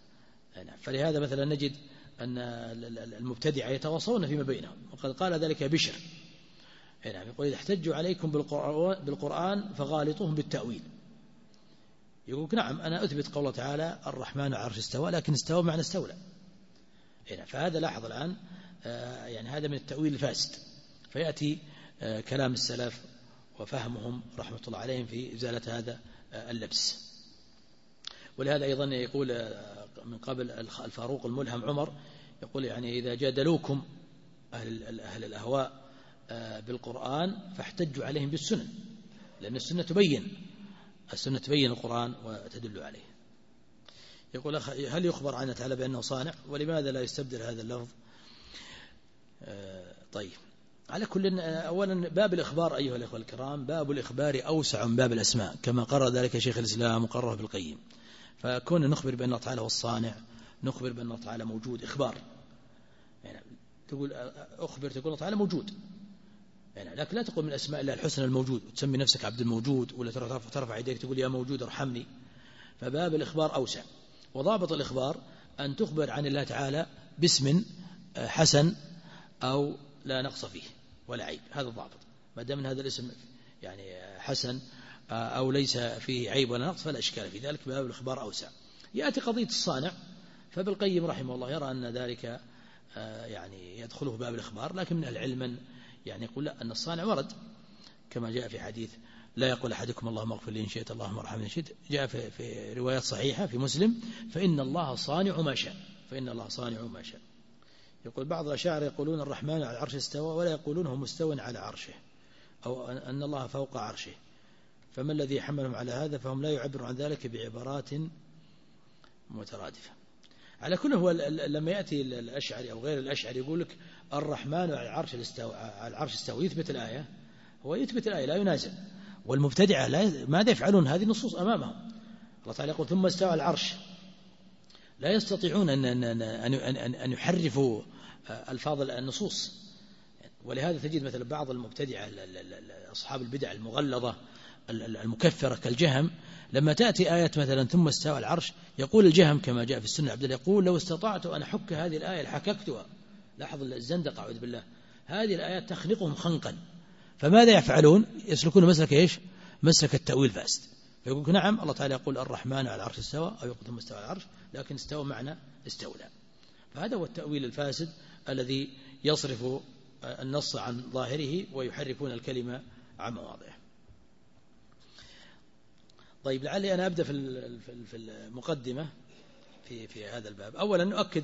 فلهذا مثلا نجد أن المبتدعة يتواصون فيما بينهم، وقد قال ذلك بشر، يقول إذا احتجوا عليكم بالقرآن فغالطوهم بالتأويل. يقول نعم أنا أثبت قوله تعالى الرحمن على العرش استوى، لكن استوى بمعنى استولى. فهذا لاحظ الآن يعني هذا من التأويل الفاسد. فيأتي كلام السلف وفهمهم رحمة الله عليهم في إزالة هذا اللبس. ولهذا أيضا يقول من قبل الفاروق الملهم عمر، يقول يعني إذا جادلوكم أهل الأهواء بالقرآن فاحتجوا عليهم بالسنن، لأن السنة تبين القرآن وتدل عليه. يقول هل يخبر عنه تعالى بأنه صانع، ولماذا لا يستبدل هذا اللفظ؟ طيب، على كل أولا باب الإخبار أيها الأخوة الكرام باب الإخبار أوسع من باب الأسماء، كما قرر ذلك شيخ الإسلام وقرره ابن القيم. فكون نخبر بأن الله تعالى هو الصانع، نخبر بأن الله تعالى موجود، إخبار يعني تقول أخبر تقول الله تعالى موجود، يعني لكن لا تقول من أسماء الله الحسنى الموجود وتسمي نفسك عبد الموجود، ولا ترفع يديك تقول يا موجود ارحمني. فباب الإخبار أوسع، وضابط الإخبار أن تخبر عن الله تعالى باسم حسن أو لا نقص فيه ولا عيب، هذا الضابط. ما دام هذا الاسم يعني حسن أو ليس فيه عيب ولا نقص فلا إشكال في ذلك، باب الإخبار أوسع. يأتي قضية الصانع، فابن القيم رحمه الله يرى أن ذلك يعني يدخله باب الإخبار، لكن من العلم يعني يقول لا، أن الصانع ورد كما جاء في حديث لا يقول أحدكم اللهم اغفر لي إن شئت اللهم ارحمني إن شئت، جاء في روايات صحيحة في مسلم فإن الله صانع ما شاء، فإن الله صانع ما شاء. يقول بعض الأشاعرة يقولون الرحمن على العرش استوى، ولا يقولون هو مستوى على عرشه، أو أن الله فوق عرشه. فما الذي حملهم على هذا؟ فهم لا يعبرون عن ذلك بعبارات مترادفة. على كل هو لما يأتي الأشعري أو غير الأشعري يقول لك الرحمن على العرش استوى، يثبت الآية، هو يثبت الآية لا ينازل. والمبتدعة ماذا يفعلون؟ هذه النصوص أمامهم، الله تعالى يقول ثم استوى على العرش، لا يستطيعون أن يحرفوا ألفاظ النصوص. ولهذا تجد مثلا بعض المبتدعة أصحاب البدع المغلظة المكفرة كالجهم، لما تأتي آية مثلا ثم استوى على العرش يقول الجهم كما جاء في السنة عبد الله يقول لو استطعت أن أحك هذه الآية لحككتها. لاحظ الزندقة أعوذ بالله، هذه الآيات تخنقهم خنقا. فماذا يفعلون؟ يسلكون مسلك إيش؟ مسلك التأويل فاسد. فيقول نعم الله تعالى يقول الرحمن على العرش استوى، أو يقول ثم استوى على العرش، لكن استوى معنى استولى. فهذا هو التأويل الفاسد الذي يصرف النص عن ظاهره ويحرفون الكلمة عن مواضعه. طيب لعلي أنا أبدأ في المقدمة في هذا الباب. أولا نؤكد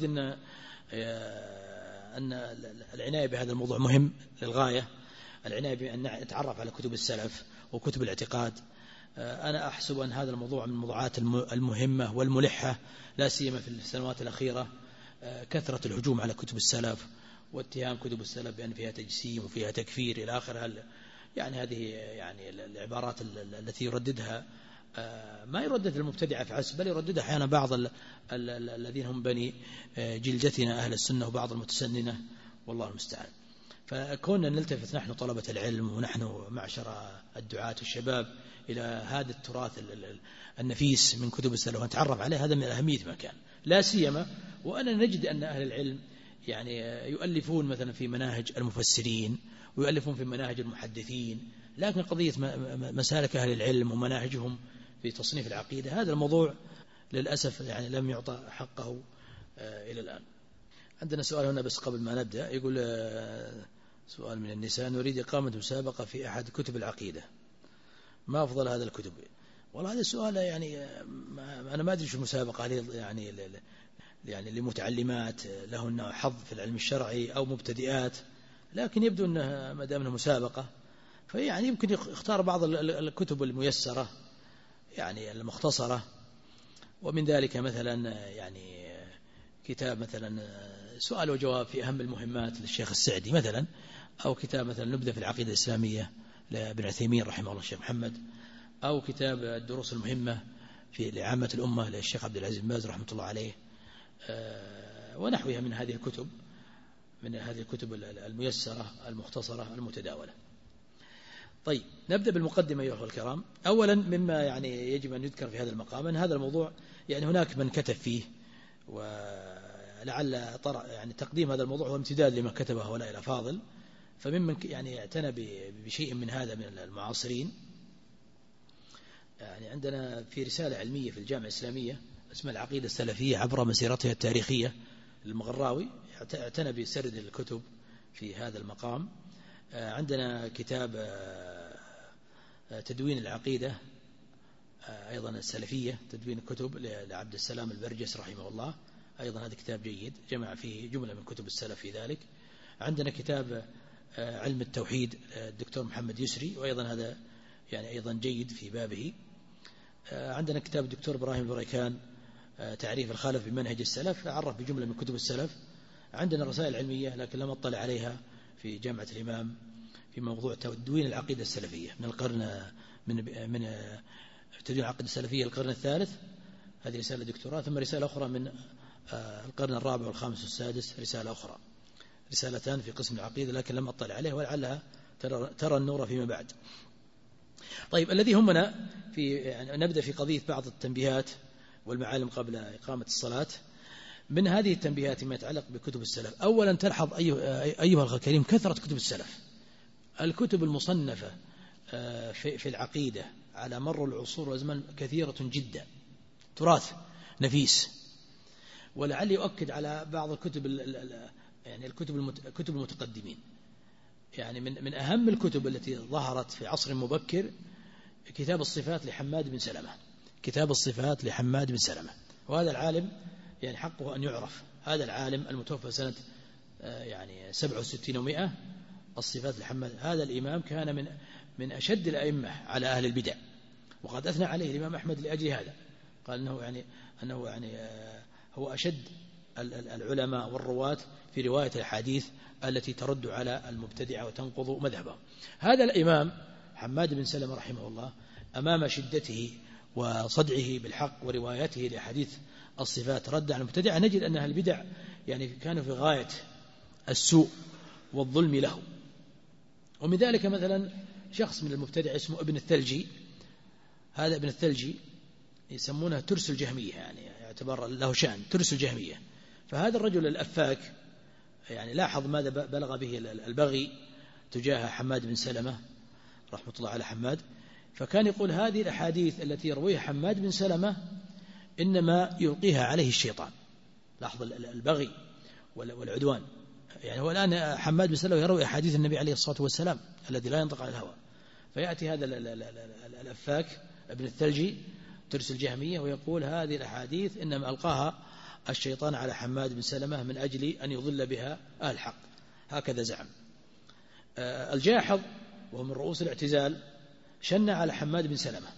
أن العناية بهذا الموضوع مهم للغاية، العناية بأن نتعرف على كتب السلف وكتب الاعتقاد. أنا أحسب أن هذا الموضوع من الموضوعات المهمة والملحة، لا سيما في السنوات الأخيرة، كثرة الهجوم على كتب السلف واتهام كتب السلف بأن فيها تجسيم وفيها تكفير إلى آخر. يعني هذه يعني العبارات التي يرددها ما يردد المبتدعة فحسب، بل يرددها أحيانا بعض الذين هم بني جلدتنا أهل السنة وبعض المتسننة، والله المستعان. فكنا نلتفت نحن طلبة العلم ونحن معشر الدعاة الشباب إلى هذا التراث النفيس من كتب السلف ونتعرف عليه، هذا من أهمية ما كان، لا سيما وأنا نجد أن أهل العلم يعني يؤلفون مثلا في مناهج المفسرين ويؤلفون في مناهج المحدثين، لكن قضية مسالك أهل العلم ومناهجهم في تصنيف العقيدة هذا الموضوع للأسف يعني لم يعطى حقه إلى الآن. عندنا سؤال هنا بس قبل ما نبدأ، يقول سؤال من النساء: نريد إقامة مسابقة في أحد كتب العقيدة، ما أفضل هذا الكتب؟ والله هذا السؤال يعني أنا ما أدري شو المسابقة، يعني لمتعلمات لهن حظ في العلم الشرعي أو مبتدئات، لكن يبدو أنها ما دام انها مسابقة فيعني يمكن يختار بعض الكتب الميسرة يعني المختصرة، ومن ذلك مثلا يعني كتاب مثلا سؤال وجواب في أهم المهمات للشيخ السعدي مثلا، أو كتاب مثلا نبذة في العقيدة الإسلامية لابن عثيمين رحمه الله الشيخ محمد، أو كتاب الدروس المهمة في لعامة الأمة للشيخ عبد العزيز بن باز رحمة الله عليه، ونحوها من هذه الكتب، من هذه الكتب الميسرة المختصرة المتداولة. طيب نبدأ بالمقدمة أيها الكرام. أولا مما يعني يجب أن يذكر في هذا المقام أن هذا الموضوع يعني هناك من كتب فيه، ولعل يعني تقديم هذا الموضوع هو امتداد لما كتبه هؤلاء الأفاضل، فممن يعني اعتنى بشيء من هذا من المعاصرين. يعني عندنا في رسالة علمية في الجامعة الإسلامية اسمها العقيدة السلفية عبر مسيرتها التاريخية للمغراوي، اعتنى بسرد الكتب في هذا المقام. عندنا كتاب تدوين العقيدة أيضا السلفية، تدوين الكتب لعبد السلام البرجس رحمه الله، أيضا هذا كتاب جيد جمع فيه جملة من كتب السلف في ذلك. عندنا كتاب علم التوحيد الدكتور محمد يسري، وأيضا هذا يعني أيضا جيد في بابه. عندنا كتاب الدكتور إبراهيم البريكان تعريف الخلف بمنهج السلف، عرف بجملة من كتب السلف. عندنا رسائل علمية لكن لم أطلع عليها في جامعة الإمام في موضوع تدوين العقيدة السلفية من القرن من تدوين العقيدة السلفية القرن الثالث، هذه رسالة دكتوراه. ثم رسالة أخرى من القرن الرابع والخامس والسادس، رسالة أخرى، رسالتان في قسم العقيدة لكن لم أطلع عليها ولعلها ترى النور فيما بعد. طيب الذي همنا في يعني نبدأ في قضية بعض التنبيهات والمعالم قبل إقامة الصلاة. من هذه التنبيهات ما يتعلق بكتب السلف، أولا تلحظ أيها الأخ الكريم كثرة كتب السلف، الكتب المصنفة في العقيدة على مر العصور والأزمان كثيرة جدا، تراث نفيس. ولعل يؤكد على بعض الكتب يعني كتب المتقدمين، يعني من أهم الكتب التي ظهرت في عصر مبكر كتاب الصفات لحماد بن سلمة، كتاب الصفات لحماد بن سلمة. وهذا العالم يعني حقه أن يعرف، هذا العالم المتوفى سنة يعني 67 و100، الصفات لحماد، هذا الإمام كان من أشد الأئمة على أهل البدع، وقد أثنى عليه الإمام أحمد لأجل هذا، قال أنه يعني هو أشد العلماء والرواة في رواية الحديث التي ترد على المبتدعة وتنقض مذهبه. هذا الإمام حماد بن سلمة رحمه الله أمام شدته وصدعه بالحق وروايته لحديث الصفات رد على المبتدعة، نجد أن أهل البدع يعني كانوا في غاية السوء والظلم له. ومن ذلك مثلا شخص من المبتدع اسمه ابن الثلجي، هذا ابن الثلجي يسمونه ترس الجهمية، يعني يعتبر له شأن ترس الجهمية. فهذا الرجل الأفاك يعني لاحظ ماذا بلغ به البغي تجاه حماد بن سلمة رحمة الله على حماد، فكان يقول هذه الأحاديث التي يرويها حماد بن سلمة إنما يلقيها عليه الشيطان. لاحظ البغي والعدوان، يعني هو الآن حماد بن سلمة يروي أحاديث النبي عليه الصلاة والسلام الذي لا ينطق عن الهوى، فيأتي هذا الأفاك ابن الثلجي ترس الجهمية، ويقول هذه الأحاديث إنما ألقاها الشيطان على حماد بن سلمة من أجل أن يضل بها أهل الحق، هكذا زعم. الجاحظ وهو من رؤوس الاعتزال شن على حماد بن سلمة.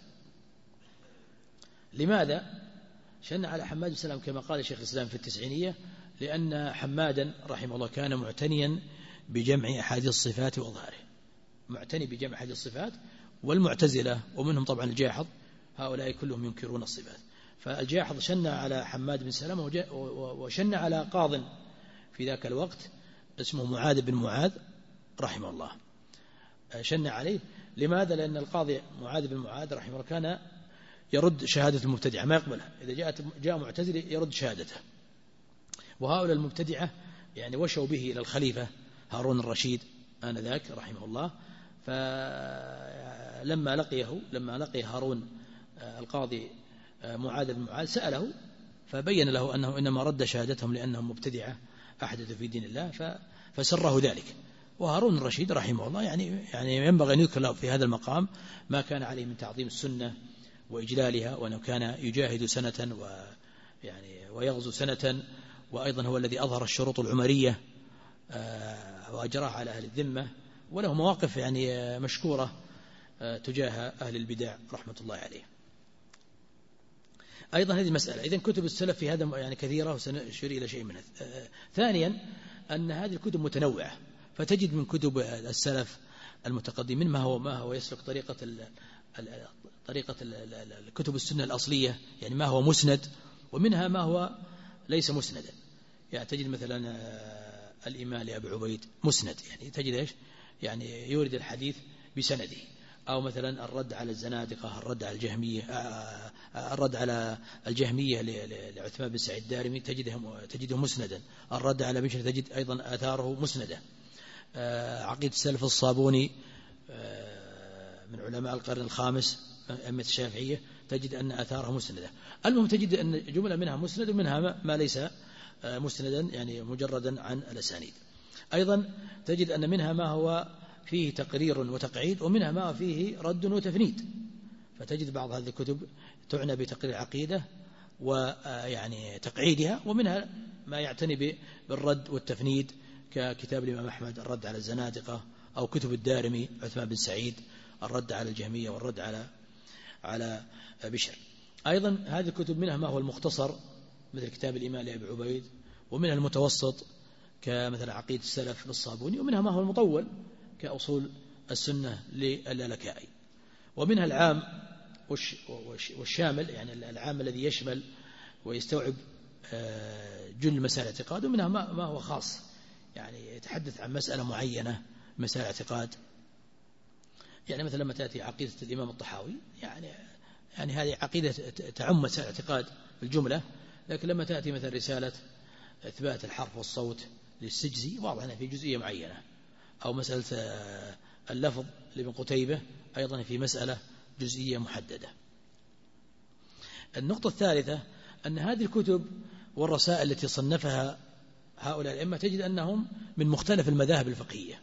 لماذا شن على حماد بن سلمة كما قال شيخ الإسلام في التسعينية؟ لأن حمادا رحمه الله كان معتنيا بجمع أحاديث الصفات وإظهاره، معتني بجمع أحاديث الصفات. والمعتزلة ومنهم طبعا الجاحظ هؤلاء كلهم ينكرون الصفات. فالجاحظ شن على حماد بن سلمة وشن على قاض في ذاك الوقت اسمه معاذ بن معاذ رحمه الله، شن عليه. لماذا؟ لأن القاضي معاذ بن معاذ رحمه الله كان يرد شهادة المبتدعة، ما يقبلها. إذا جاء معتزلي يرد شهادته. وهؤلاء المبتدعة يعني وشوا به إلى الخليفة هارون الرشيد آنذاك رحمه الله. فلما لقي هارون القاضي معاذ بن معاذ سأله، فبين له أنه إنما رد شهادتهم لأنهم مبتدعة أحدثوا في دين الله، فسره ذلك. وهارون الرشيد رحمه الله يعني ينبغي أن يذكر له في هذا المقام ما كان عليه من تعظيم السنة وإجلالها، وأنه كان يجاهد سنة ويغزو سنة، وأيضا هو الذي أظهر الشروط العمرية وأجراها على أهل الذمة، وله مواقف مشكورة تجاه أهل البدع رحمة الله عليه. أيضا هذه مسألة. إذن كتب السلف في هذا كثيرة، وسنشير إلى شيء منها. ثانيا أن هذه الكتب متنوعة، فتجد من كتب السلف المتقدمين ما هو يسلك طريقة الكتب السنة الأصلية، يعني ما هو مسند، ومنها ما هو ليس مسندا. يعني تجد مثلا الإمام لأبي عبيد مسند، يعني تجد إيش يورد الحديث بسنده. أو مثلا الرد على الزنادقة، الرد على الجهمية لعثمان بن سعيد الدارمي تجده مسندا. الرد على بشر تجد أيضا آثاره مسندة. عقيدة السلف الصابوني من علماء القرن الخامس أئمة الشافعية تجد أن آثاره مسندة. المهم تجد أن جملة منها مسند ومنها ما ليس مسندا، يعني مجردا عن الأسانيد. أيضا تجد أن منها ما هو فيه تقرير وتقعيد، ومنها ما فيه رد وتفنيد. فتجد بعض هذه الكتب تعنى بتقرير العقيدة تقعيدها، ومنها ما يعتني بالرد والتفنيد، ككتاب الإمام أحمد الرد على الزنادقة، أو كتب الدارمي عثمان بن سعيد الرد على الجهمية والرد على بشر. أيضا هذه الكتب منها ما هو المختصر مثل كتاب الإمام لأبي عبيد، ومنها المتوسط كمثل عقيدة السلف للصابوني، ومنها ما هو المطول كأصول السنة للالكائي، ومنها العام والشامل، يعني العام الذي يشمل ويستوعب جل مسائل الاعتقاد، ومنها ما هو خاص، يعني يتحدث عن مسألة معينة مسائل الاعتقاد. يعني مثلا لما تأتي عقيدة الإمام الطحاوي يعني هذه عقيدة تعم مسائل الاعتقاد بالجملة، لكن لما تأتي مثلا رسالة إثبات الحرف والصوت للسجزي واضح أنها في جزئية معينة، أو مسألة اللفظ لابن قتيبة أيضا في مسألة جزئية محددة. النقطة الثالثة أن هذه الكتب والرسائل التي صنفها هؤلاء الأئمة تجد أنهم من مختلف المذاهب الفقهية،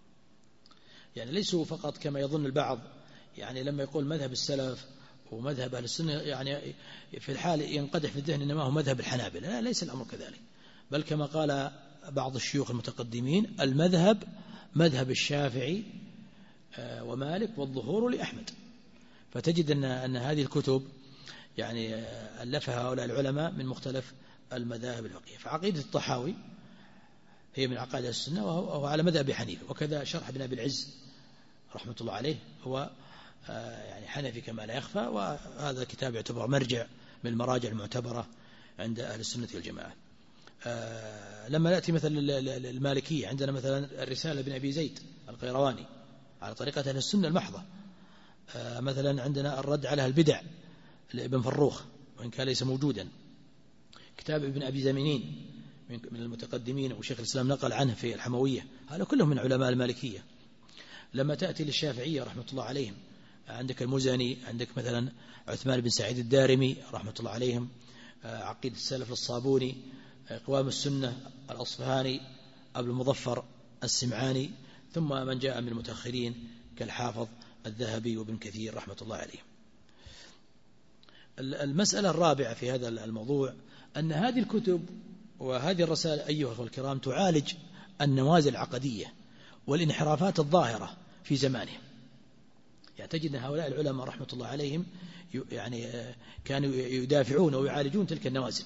يعني ليسوا فقط كما يظن البعض، يعني لما يقول مذهب السلف ومذهب أهل السنة يعني في الحال ينقدح في الذهن إنما هو مذهب الحنابلة. لا، ليس الأمر كذلك، بل كما قال بعض الشيوخ المتقدمين المذهب مذهب الشافعي ومالك والظهور لأحمد. فتجد أن هذه الكتب يعني ألفها هؤلاء العلماء من مختلف المذاهب الفقهية. فعقيدة الطحاوي هي من عقائد السنة وهو على مذهب حنيفة، وكذا شرح ابن أبي العز رحمة الله عليه هو يعني حنفي كما لا يخفى، وهذا الكتاب يعتبر مرجع من المراجع المعتبرة عند أهل السنة والجماعة. لما نأتي مثلا المالكية عندنا مثلا الرسالة بن أبي زيد القيرواني على طريقة أهل السنة المحضة. مثلا عندنا الرد على البدع لابن فروخ وإن كان ليس موجودا. كتاب ابن أبي زمينين من المتقدمين وشيخ الإسلام نقل عنه في الحموية، هذا كلهم من علماء المالكية. لما تأتي للشافعية رحمة الله عليهم عندك المزني، عندك مثلا عثمان بن سعيد الدارمي رحمة الله عليهم، عقيدة السلف الصابوني، قوام السنة الأصفهاني، أبو المظفر السمعاني، ثم من جاء من المتأخرين كالحافظ الذهبي وابن كثير رحمة الله عليهم. المسألة الرابعة في هذا الموضوع أن هذه الكتب وهذه الرسائل أيها الأخوة الكرام تعالج النوازل العقدية والانحرافات الظاهرة في زمانهم. يعني تجد أن هؤلاء العلماء رحمة الله عليهم يعني كانوا يدافعون ويعالجون تلك النوازل.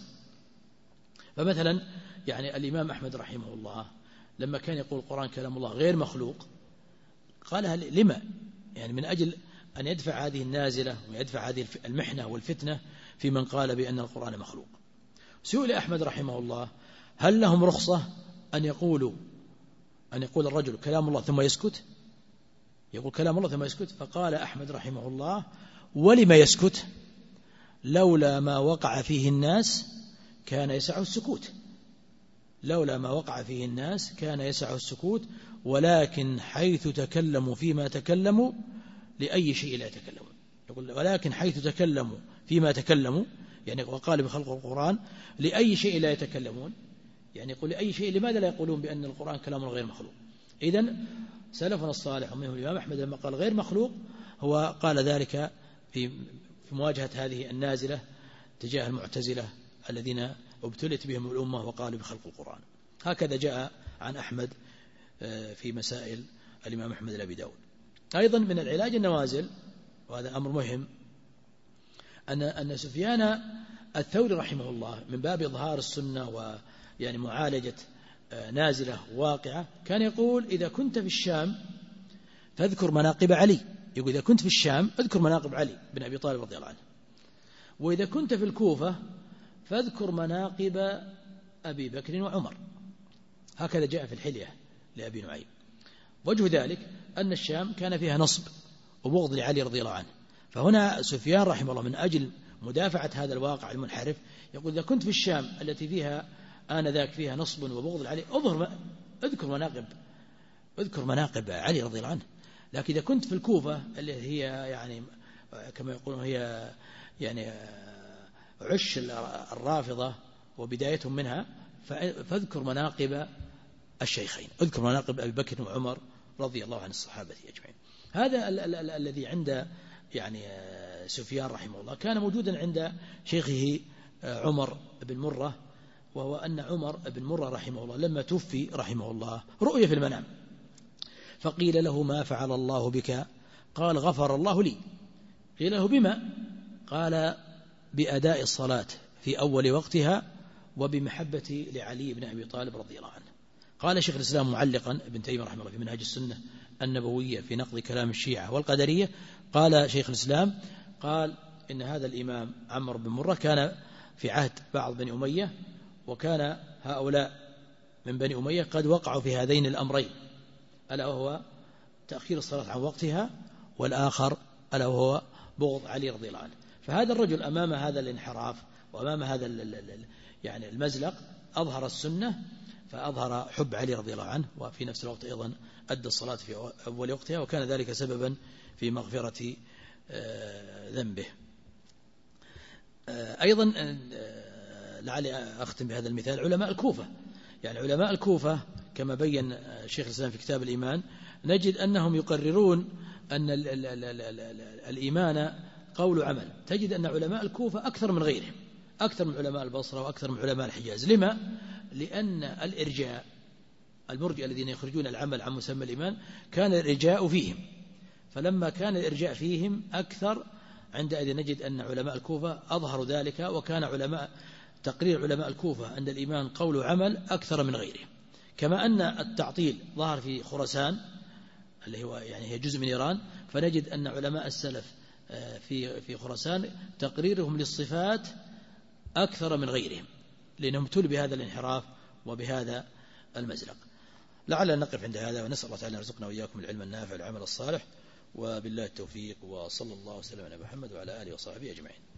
فمثلا يعني الإمام أحمد رحمه الله لما كان يقول القرآن كلام الله غير مخلوق قالها لما؟ يعني من أجل أن يدفع هذه النازلة ويدفع هذه المحنة والفتنة في من قال بأن القرآن مخلوق. سئل أحمد رحمه الله هل لهم رخصة أن يقول الرجل كلام الله ثم يسكت؟ يقول كلام الله ثم يسكت. فقال أحمد رحمه الله ولما يسكت؟ لولا ما وقع فيه الناس كان يسعه السكوت. لولا ما وقع فيه الناس كان يسعه السكوت، ولكن حيث تكلموا فيما تكلموا لأي شيء لا يتكلمون. يقول ولكن حيث تكلموا فيما تكلموا يعني وقال بخلق القرآن لأي شيء لا يتكلمون، يعني يقول لأي شيء لماذا لا يقولون بأن القرآن كلام غير مخلوق؟ إذن سلفنا الصالح ومنهم الإمام أحمد لما قال غير مخلوق هو قال ذلك في مواجهة هذه النازلة تجاه المعتزلة الذين ابتلت بهم الأمة وقالوا بخلق القرآن. هكذا جاء عن أحمد في مسائل الإمام أحمد لأبي داود. أيضا من العلاج النوازل، وهذا أمر مهم، أن سفيان الثوري رحمه الله من باب إظهار السنة ويعني معالجة نازلة واقعة كان يقول إذا كنت في الشام فاذكر مناقب علي. يقول إذا كنت في الشام اذكر مناقب علي بن أبي طالب رضي الله عنه، وإذا كنت في الكوفة فاذكر مناقب أبي بكر وعمر. هكذا جاء في الحلية لأبي نعيم. وجه ذلك أن الشام كان فيها نصب وبغض لعلي رضي الله عنه، فهنا سفيان رحمه الله من أجل مدافعة هذا الواقع المنحرف يقول إذا كنت في الشام التي فيها آنذاك فيها نصب وبغض لعلي اذكر مناقب علي رضي الله عنه. لكن إذا كنت في الكوفة اللي هي يعني كما يقولون هي يعني عش الرافضة وبدايتهم منها، فاذكر مناقب الشيخين، اذكر مناقب أبي بكر وعمر رضي الله عن الصحابة أجمعين. هذا الذي عند يعني سفيان رحمه الله كان موجودا عند شيخه عمر بن مرة، وهو أن عمر بن مرة رحمه الله لما توفي رحمه الله رؤي في المنام فقيل له ما فعل الله بك؟ قال غفر الله لي. قيل له بما؟ قال بأداء الصلاة في أول وقتها وبمحبتي لعلي بن أبي طالب رضي الله عنه. قال شيخ الإسلام معلقا ابن تيمية رحمه الله في منهج السنة النبوية في نقض كلام الشيعة والقدرية، قال شيخ الإسلام قال إن هذا الإمام عمرو بن مرة كان في عهد بعض بني أمية، وكان هؤلاء من بني أمية قد وقعوا في هذين الأمرين، ألا وهو تأخير الصلاة عن وقتها، والآخر ألا وهو بغض علي رضي الله عنه. فهذا الرجل أمام هذا الانحراف وأمام هذا يعني المزلق أظهر السنة، فأظهر حب علي رضي الله عنه، وفي نفس الوقت أيضا أدى الصلاة في أول وقتها، وكان ذلك سببا في مغفرة ذنبه. أيضا لعلي أختم بهذا المثال علماء الكوفة. يعني علماء الكوفة كما بين شيخ الإسلام في كتاب الإيمان نجد أنهم يقررون أن الإيمان قول عمل. تجد أن علماء الكوفة أكثر من غيرهم، أكثر من علماء البصرة وأكثر من علماء الحجاز. لما؟ لأن الإرجاء المرجئة الذين يخرجون العمل عن مسمى الإيمان كان الإرجاء فيهم، فلما كان الإرجاء فيهم أكثر عندئذ نجد أن علماء الكوفة أظهروا ذلك، وكان تقرير علماء الكوفة أن الإيمان قول وعمل أكثر من غيرهم. كما أن التعطيل ظهر في خراسان اللي هو يعني هي جزء من إيران، فنجد أن علماء السلف في خراسان تقريرهم للصفات أكثر من غيرهم، لأنهم ابتلوا بهذا الانحراف وبهذا المزلق. لعلنا نقف عند هذا، ونسأل الله تعالى أن يرزقنا وإياكم العلم النافع والعمل الصالح، وبالله التوفيق، وصلى الله وسلم على محمد وعلى آله وصحبه أجمعين.